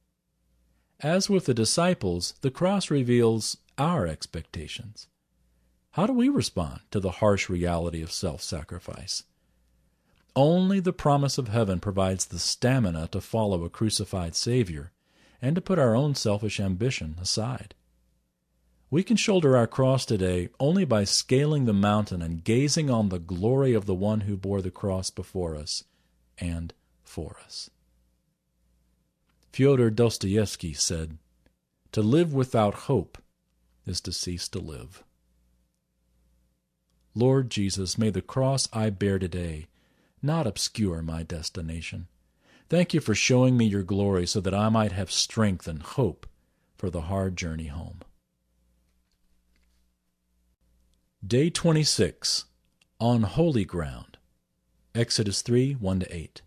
Speaker 2: As with the disciples, the cross reveals our expectations. How do we respond to the harsh reality of self-sacrifice? Only the promise of heaven provides the stamina to follow a crucified Savior and to put our own selfish ambition aside. We can shoulder our cross today only by scaling the mountain and gazing on the glory of the one who bore the cross before us and for us. Fyodor Dostoevsky said, "To live without hope is to cease to live." Lord Jesus, may the cross I bear today not obscure my destination. Thank you for showing me your glory so that I might have strength and hope for the hard journey home. Day twenty-six. On Holy Ground. Exodus three, one to eight.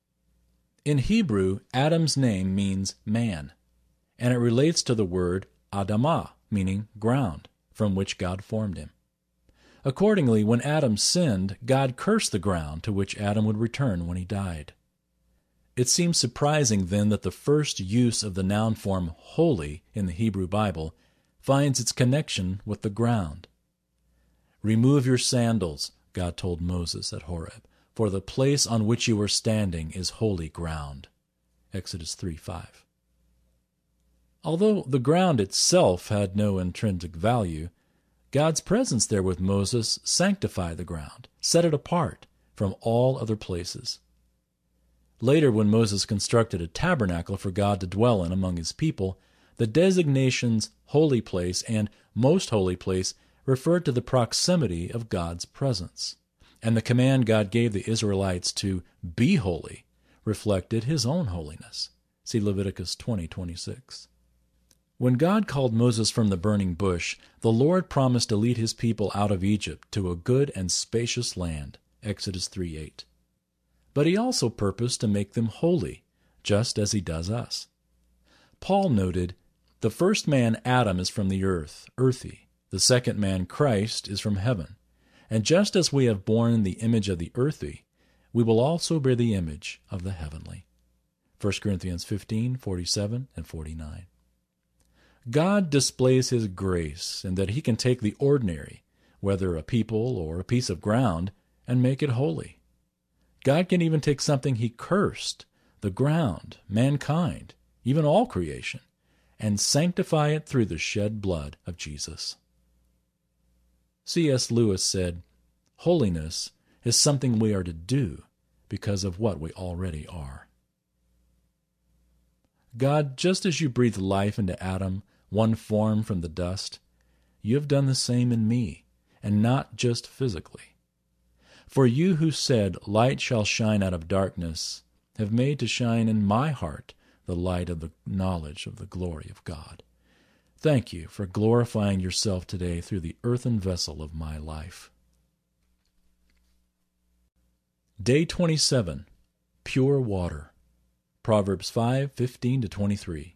Speaker 2: In Hebrew, Adam's name means man, and it relates to the word Adamah, meaning ground, from which God formed him. Accordingly, when Adam sinned, God cursed the ground to which Adam would return when he died. It seems surprising, then, that the first use of the noun form holy in the Hebrew Bible finds its connection with the ground. "Remove your sandals," God told Moses at Horeb, "for the place on which you are standing is holy ground." Exodus three five. Although the ground itself had no intrinsic value, God's presence there with Moses sanctified the ground, set it apart from all other places. Later, when Moses constructed a tabernacle for God to dwell in among his people, the designations holy place and most holy place referred to the proximity of God's presence, and the command God gave the Israelites to be holy reflected his own holiness. See Leviticus twenty twenty-six. When God called Moses from the burning bush, the Lord promised to lead his people out of Egypt to a good and spacious land. Exodus three eight. But he also purposed to make them holy, just as he does us. Paul noted, "The first man, Adam, is from the earth, earthy. The second man, Christ, is from heaven. And just as we have borne the image of the earthy, we will also bear the image of the heavenly." First Corinthians fifteen forty-seven and forty-nine. God displays his grace in that he can take the ordinary, whether a people or a piece of ground, and make it holy. God can even take something he cursed, the ground, mankind, even all creation, and sanctify it through the shed blood of Jesus. C S Lewis said, "Holiness is something we are to do because of what we already are." God, just as you breathed life into Adam, one form from the dust, you have done the same in me, and not just physically. For you who said, "Light shall shine out of darkness," have made to shine in my heart the light of the knowledge of the glory of God. Thank you for glorifying yourself today through the earthen vessel of my life. Day twenty-seven, Pure Water. Proverbs five fifteen to twenty-three.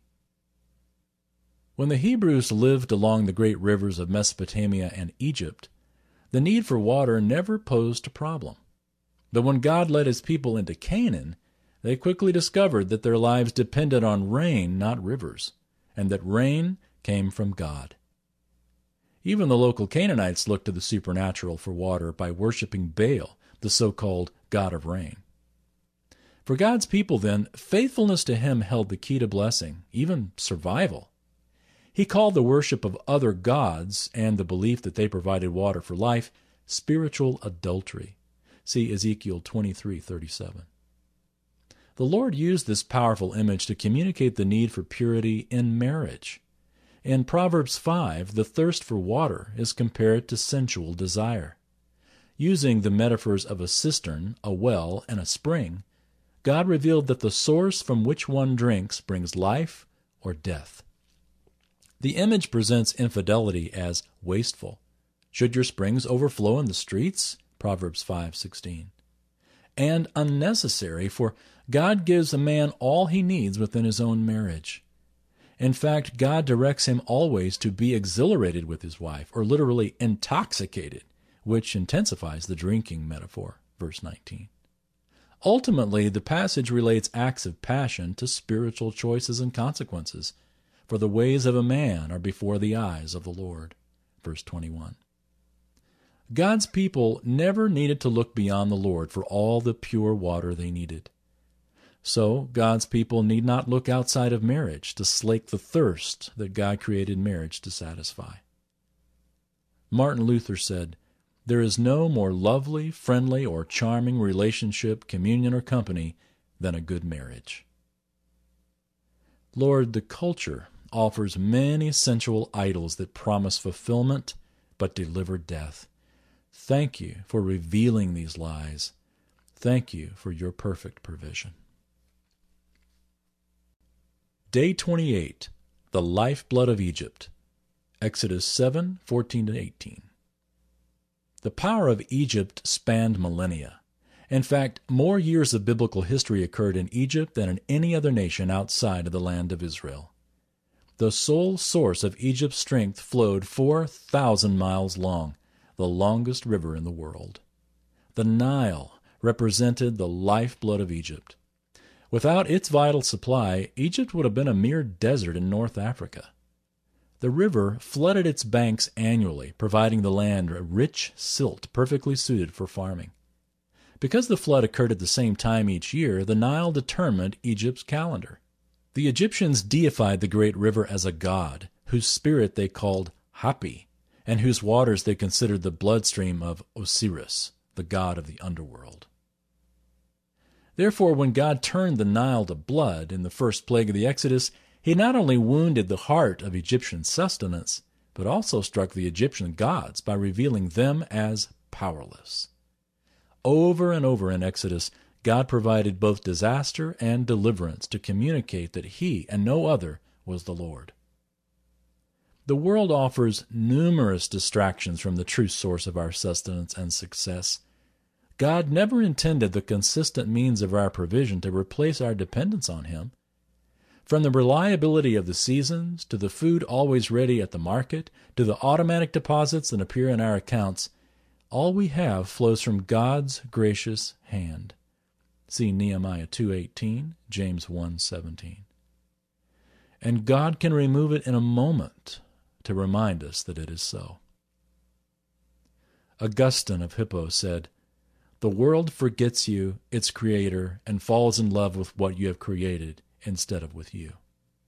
Speaker 2: When the Hebrews lived along the great rivers of Mesopotamia and Egypt, the need for water never posed a problem. But when God led his people into Canaan, they quickly discovered that their lives depended on rain, not rivers, and that rain came from God. Even the local Canaanites looked to the supernatural for water by worshiping Baal, the so-called god of rain. For God's people, then, faithfulness to him held the key to blessing, even survival. He called the worship of other gods and the belief that they provided water for life spiritual adultery. See Ezekiel twenty-three thirty-seven. The Lord used this powerful image to communicate the need for purity in marriage. In Proverbs five, the thirst for water is compared to sensual desire. Using the metaphors of a cistern, a well, and a spring, God revealed that the source from which one drinks brings life or death. The image presents infidelity as wasteful. Should your springs overflow in the streets? Proverbs five sixteen. And unnecessary, for God gives a man all he needs within his own marriage. In fact, God directs him always to be exhilarated with his wife, or literally intoxicated, which intensifies the drinking metaphor, verse nineteen. Ultimately, the passage relates acts of passion to spiritual choices and consequences, for the ways of a man are before the eyes of the Lord, verse twenty-one. God's people never needed to look beyond the Lord for all the pure water they needed. So, God's people need not look outside of marriage to slake the thirst that God created marriage to satisfy. Martin Luther said, "There is no more lovely, friendly, or charming relationship, communion, or company than a good marriage." Lord, the culture offers many sensual idols that promise fulfillment but deliver death. Thank you for revealing these lies. Thank you for your perfect provision. Day twenty-eight, the lifeblood of Egypt. Exodus seven fourteen to eighteen. The power of Egypt spanned millennia. In fact, more years of biblical history occurred in Egypt than in any other nation outside of the land of Israel. The sole source of Egypt's strength flowed four thousand miles long, the longest river in the world. The Nile represented the lifeblood of Egypt. Without its vital supply, Egypt would have been a mere desert in North Africa. The river flooded its banks annually, providing the land a rich silt perfectly suited for farming. Because the flood occurred at the same time each year, the Nile determined Egypt's calendar. The Egyptians deified the great river as a god, whose spirit they called Hapi, and whose waters they considered the bloodstream of Osiris, the god of the underworld. Therefore, when God turned the Nile to blood in the first plague of the Exodus, he not only wounded the heart of Egyptian sustenance, but also struck the Egyptian gods by revealing them as powerless. Over and over in Exodus, God provided both disaster and deliverance to communicate that he and no other was the Lord. The world offers numerous distractions from the true source of our sustenance and success. God never intended the consistent means of our provision to replace our dependence on him. From the reliability of the seasons, to the food always ready at the market, to the automatic deposits that appear in our accounts, all we have flows from God's gracious hand. See Nehemiah two eighteen, James one seventeen. And God can remove it in a moment to remind us that it is so. Augustine of Hippo said, "The world forgets you, its creator, and falls in love with what you have created instead of with you."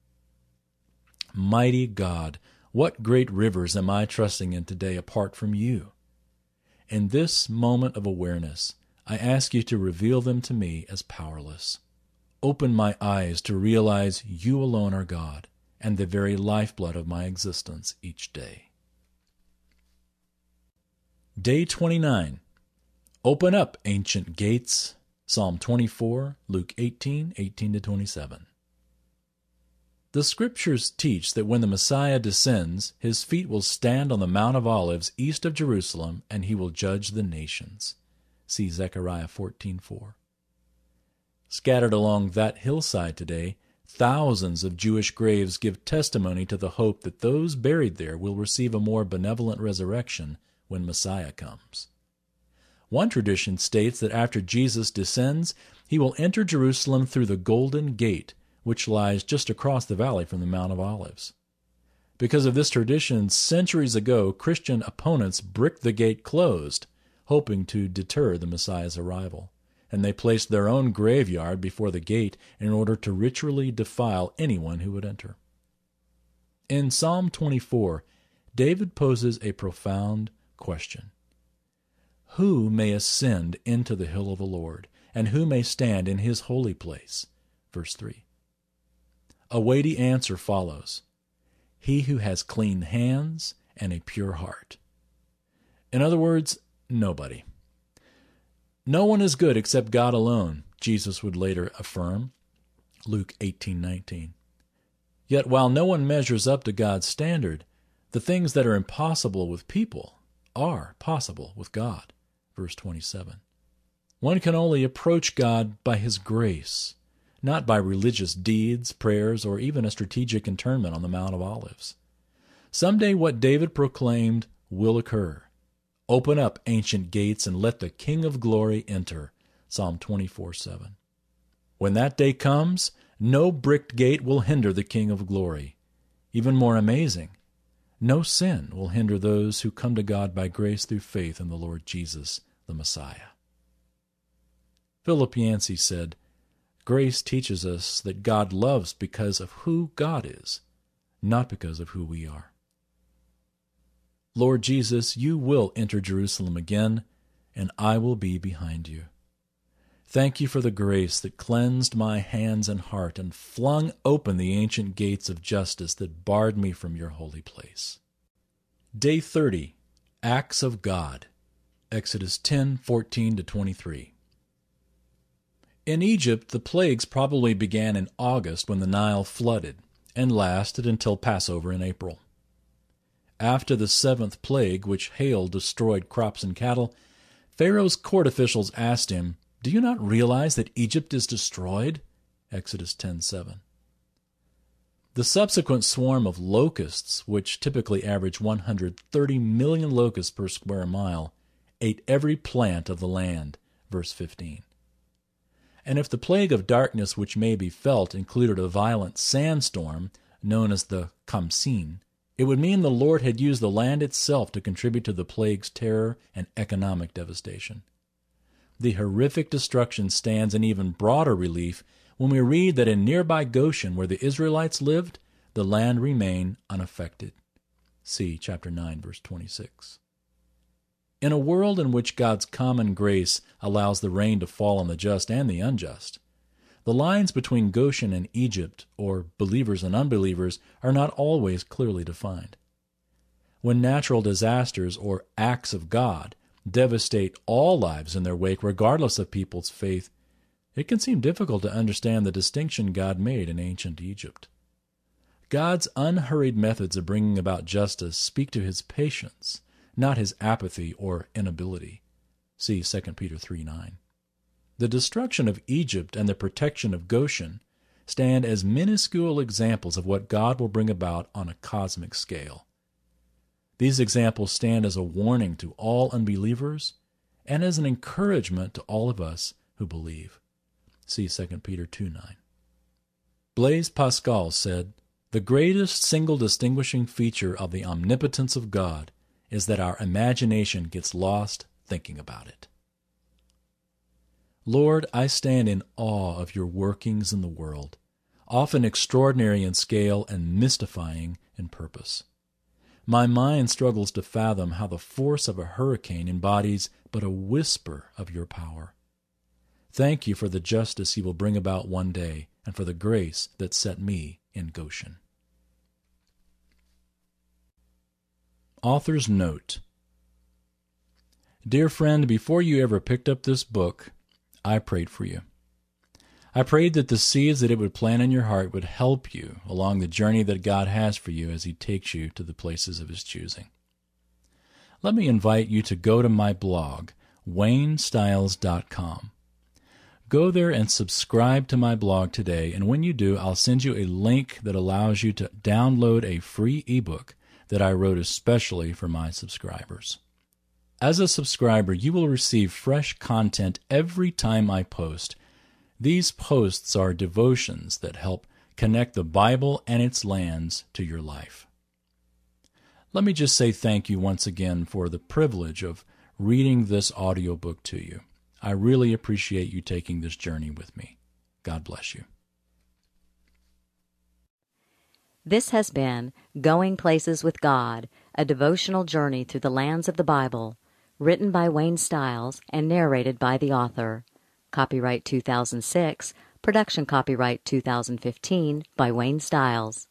Speaker 2: Mighty God, what great rivers am I trusting in today apart from you? In this moment of awareness, I ask you to reveal them to me as powerless. Open my eyes to realize you alone are God and the very lifeblood of my existence each day. Day twenty-nine. Open up, ancient gates. Psalm twenty-four, Luke eighteen, eighteen to twenty-seven. The Scriptures teach that when the Messiah descends, his feet will stand on the Mount of Olives east of Jerusalem, and he will judge the nations. See Zechariah fourteen four. Scattered along that hillside today, thousands of Jewish graves give testimony to the hope that those buried there will receive a more benevolent resurrection when Messiah comes. One tradition states that after Jesus descends, he will enter Jerusalem through the Golden Gate, which lies just across the valley from the Mount of Olives. Because of this tradition, centuries ago, Christian opponents bricked the gate closed, hoping to deter the Messiah's arrival, and they placed their own graveyard before the gate in order to ritually defile anyone who would enter. In Psalm twenty-four, David poses a profound question. Who may ascend into the hill of the Lord, and who may stand in his holy place? Verse three. A weighty answer follows. He who has clean hands and a pure heart. In other words, nobody. No one is good except God alone, Jesus would later affirm, Luke eighteen nineteen. Yet while no one measures up to God's standard, the things that are impossible with people are possible with God, verse twenty-seven. One can only approach God by his grace, not by religious deeds, prayers, or even a strategic internment on the Mount of Olives. Someday what David proclaimed will occur. Open up, ancient gates, and let the King of glory enter. Psalm twenty-four seven. When that day comes, no bricked gate will hinder the King of glory. Even more amazing, no sin will hinder those who come to God by grace through faith in the Lord Jesus, the Messiah. Philip Yancey said, "Grace teaches us that God loves because of who God is, not because of who we are." Lord Jesus, you will enter Jerusalem again, and I will be behind you. Thank you for the grace that cleansed my hands and heart and flung open the ancient gates of justice that barred me from your holy place. Day thirty. Acts of God. Exodus ten fourteen to twenty-three. In Egypt, the plagues probably began in August when the Nile flooded and lasted until Passover in April. After the seventh plague, which hail destroyed crops and cattle, Pharaoh's court officials asked him, "Do you not realize that Egypt is destroyed?" Exodus ten seven. The subsequent swarm of locusts, which typically average one hundred thirty million locusts per square mile, ate every plant of the land, verse fifteen. And if the plague of darkness which may be felt included a violent sandstorm, known as the Khamsin, it would mean the Lord had used the land itself to contribute to the plague's terror and economic devastation. The horrific destruction stands in even broader relief when we read that in nearby Goshen, where the Israelites lived, the land remained unaffected. See chapter nine, verse twenty-six. In a world in which God's common grace allows the rain to fall on the just and the unjust, the lines between Goshen and Egypt, or believers and unbelievers, are not always clearly defined. When natural disasters, or acts of God, devastate all lives in their wake regardless of people's faith, it can seem difficult to understand the distinction God made in ancient Egypt. God's unhurried methods of bringing about justice speak to his patience, not his apathy or inability. See Second Peter three nine. The destruction of Egypt and the protection of Goshen stand as minuscule examples of what God will bring about on a cosmic scale. These examples stand as a warning to all unbelievers and as an encouragement to all of us who believe. See Second Peter two nine. Blaise Pascal said, "The greatest single distinguishing feature of the omnipotence of God is that our imagination gets lost thinking about it." Lord, I stand in awe of your workings in the world, often extraordinary in scale and mystifying in purpose. My mind struggles to fathom how the force of a hurricane embodies but a whisper of your power. Thank you for the justice you will bring about one day and for the grace that set me in Goshen. Author's Note. Dear friend, before you ever picked up this book, I prayed for you. I prayed that the seeds that it would plant in your heart would help you along the journey that God has for you as he takes you to the places of his choosing. Let me invite you to go to my blog, wayne stiles dot com. Go there and subscribe to my blog today, and when you do, I'll send you a link that allows you to download a free ebook that I wrote especially for my subscribers. As a subscriber, you will receive fresh content every time I post. These posts are devotions that help connect the Bible and its lands to your life. Let me just say thank you once again for the privilege of reading this audiobook to you. I really appreciate you taking this journey with me. God bless you.
Speaker 1: This has been Going Places with God, a devotional journey through the lands of the Bible, written by Wayne Stiles and narrated by the author. Copyright two thousand six, production copyright two thousand fifteen by Wayne Stiles.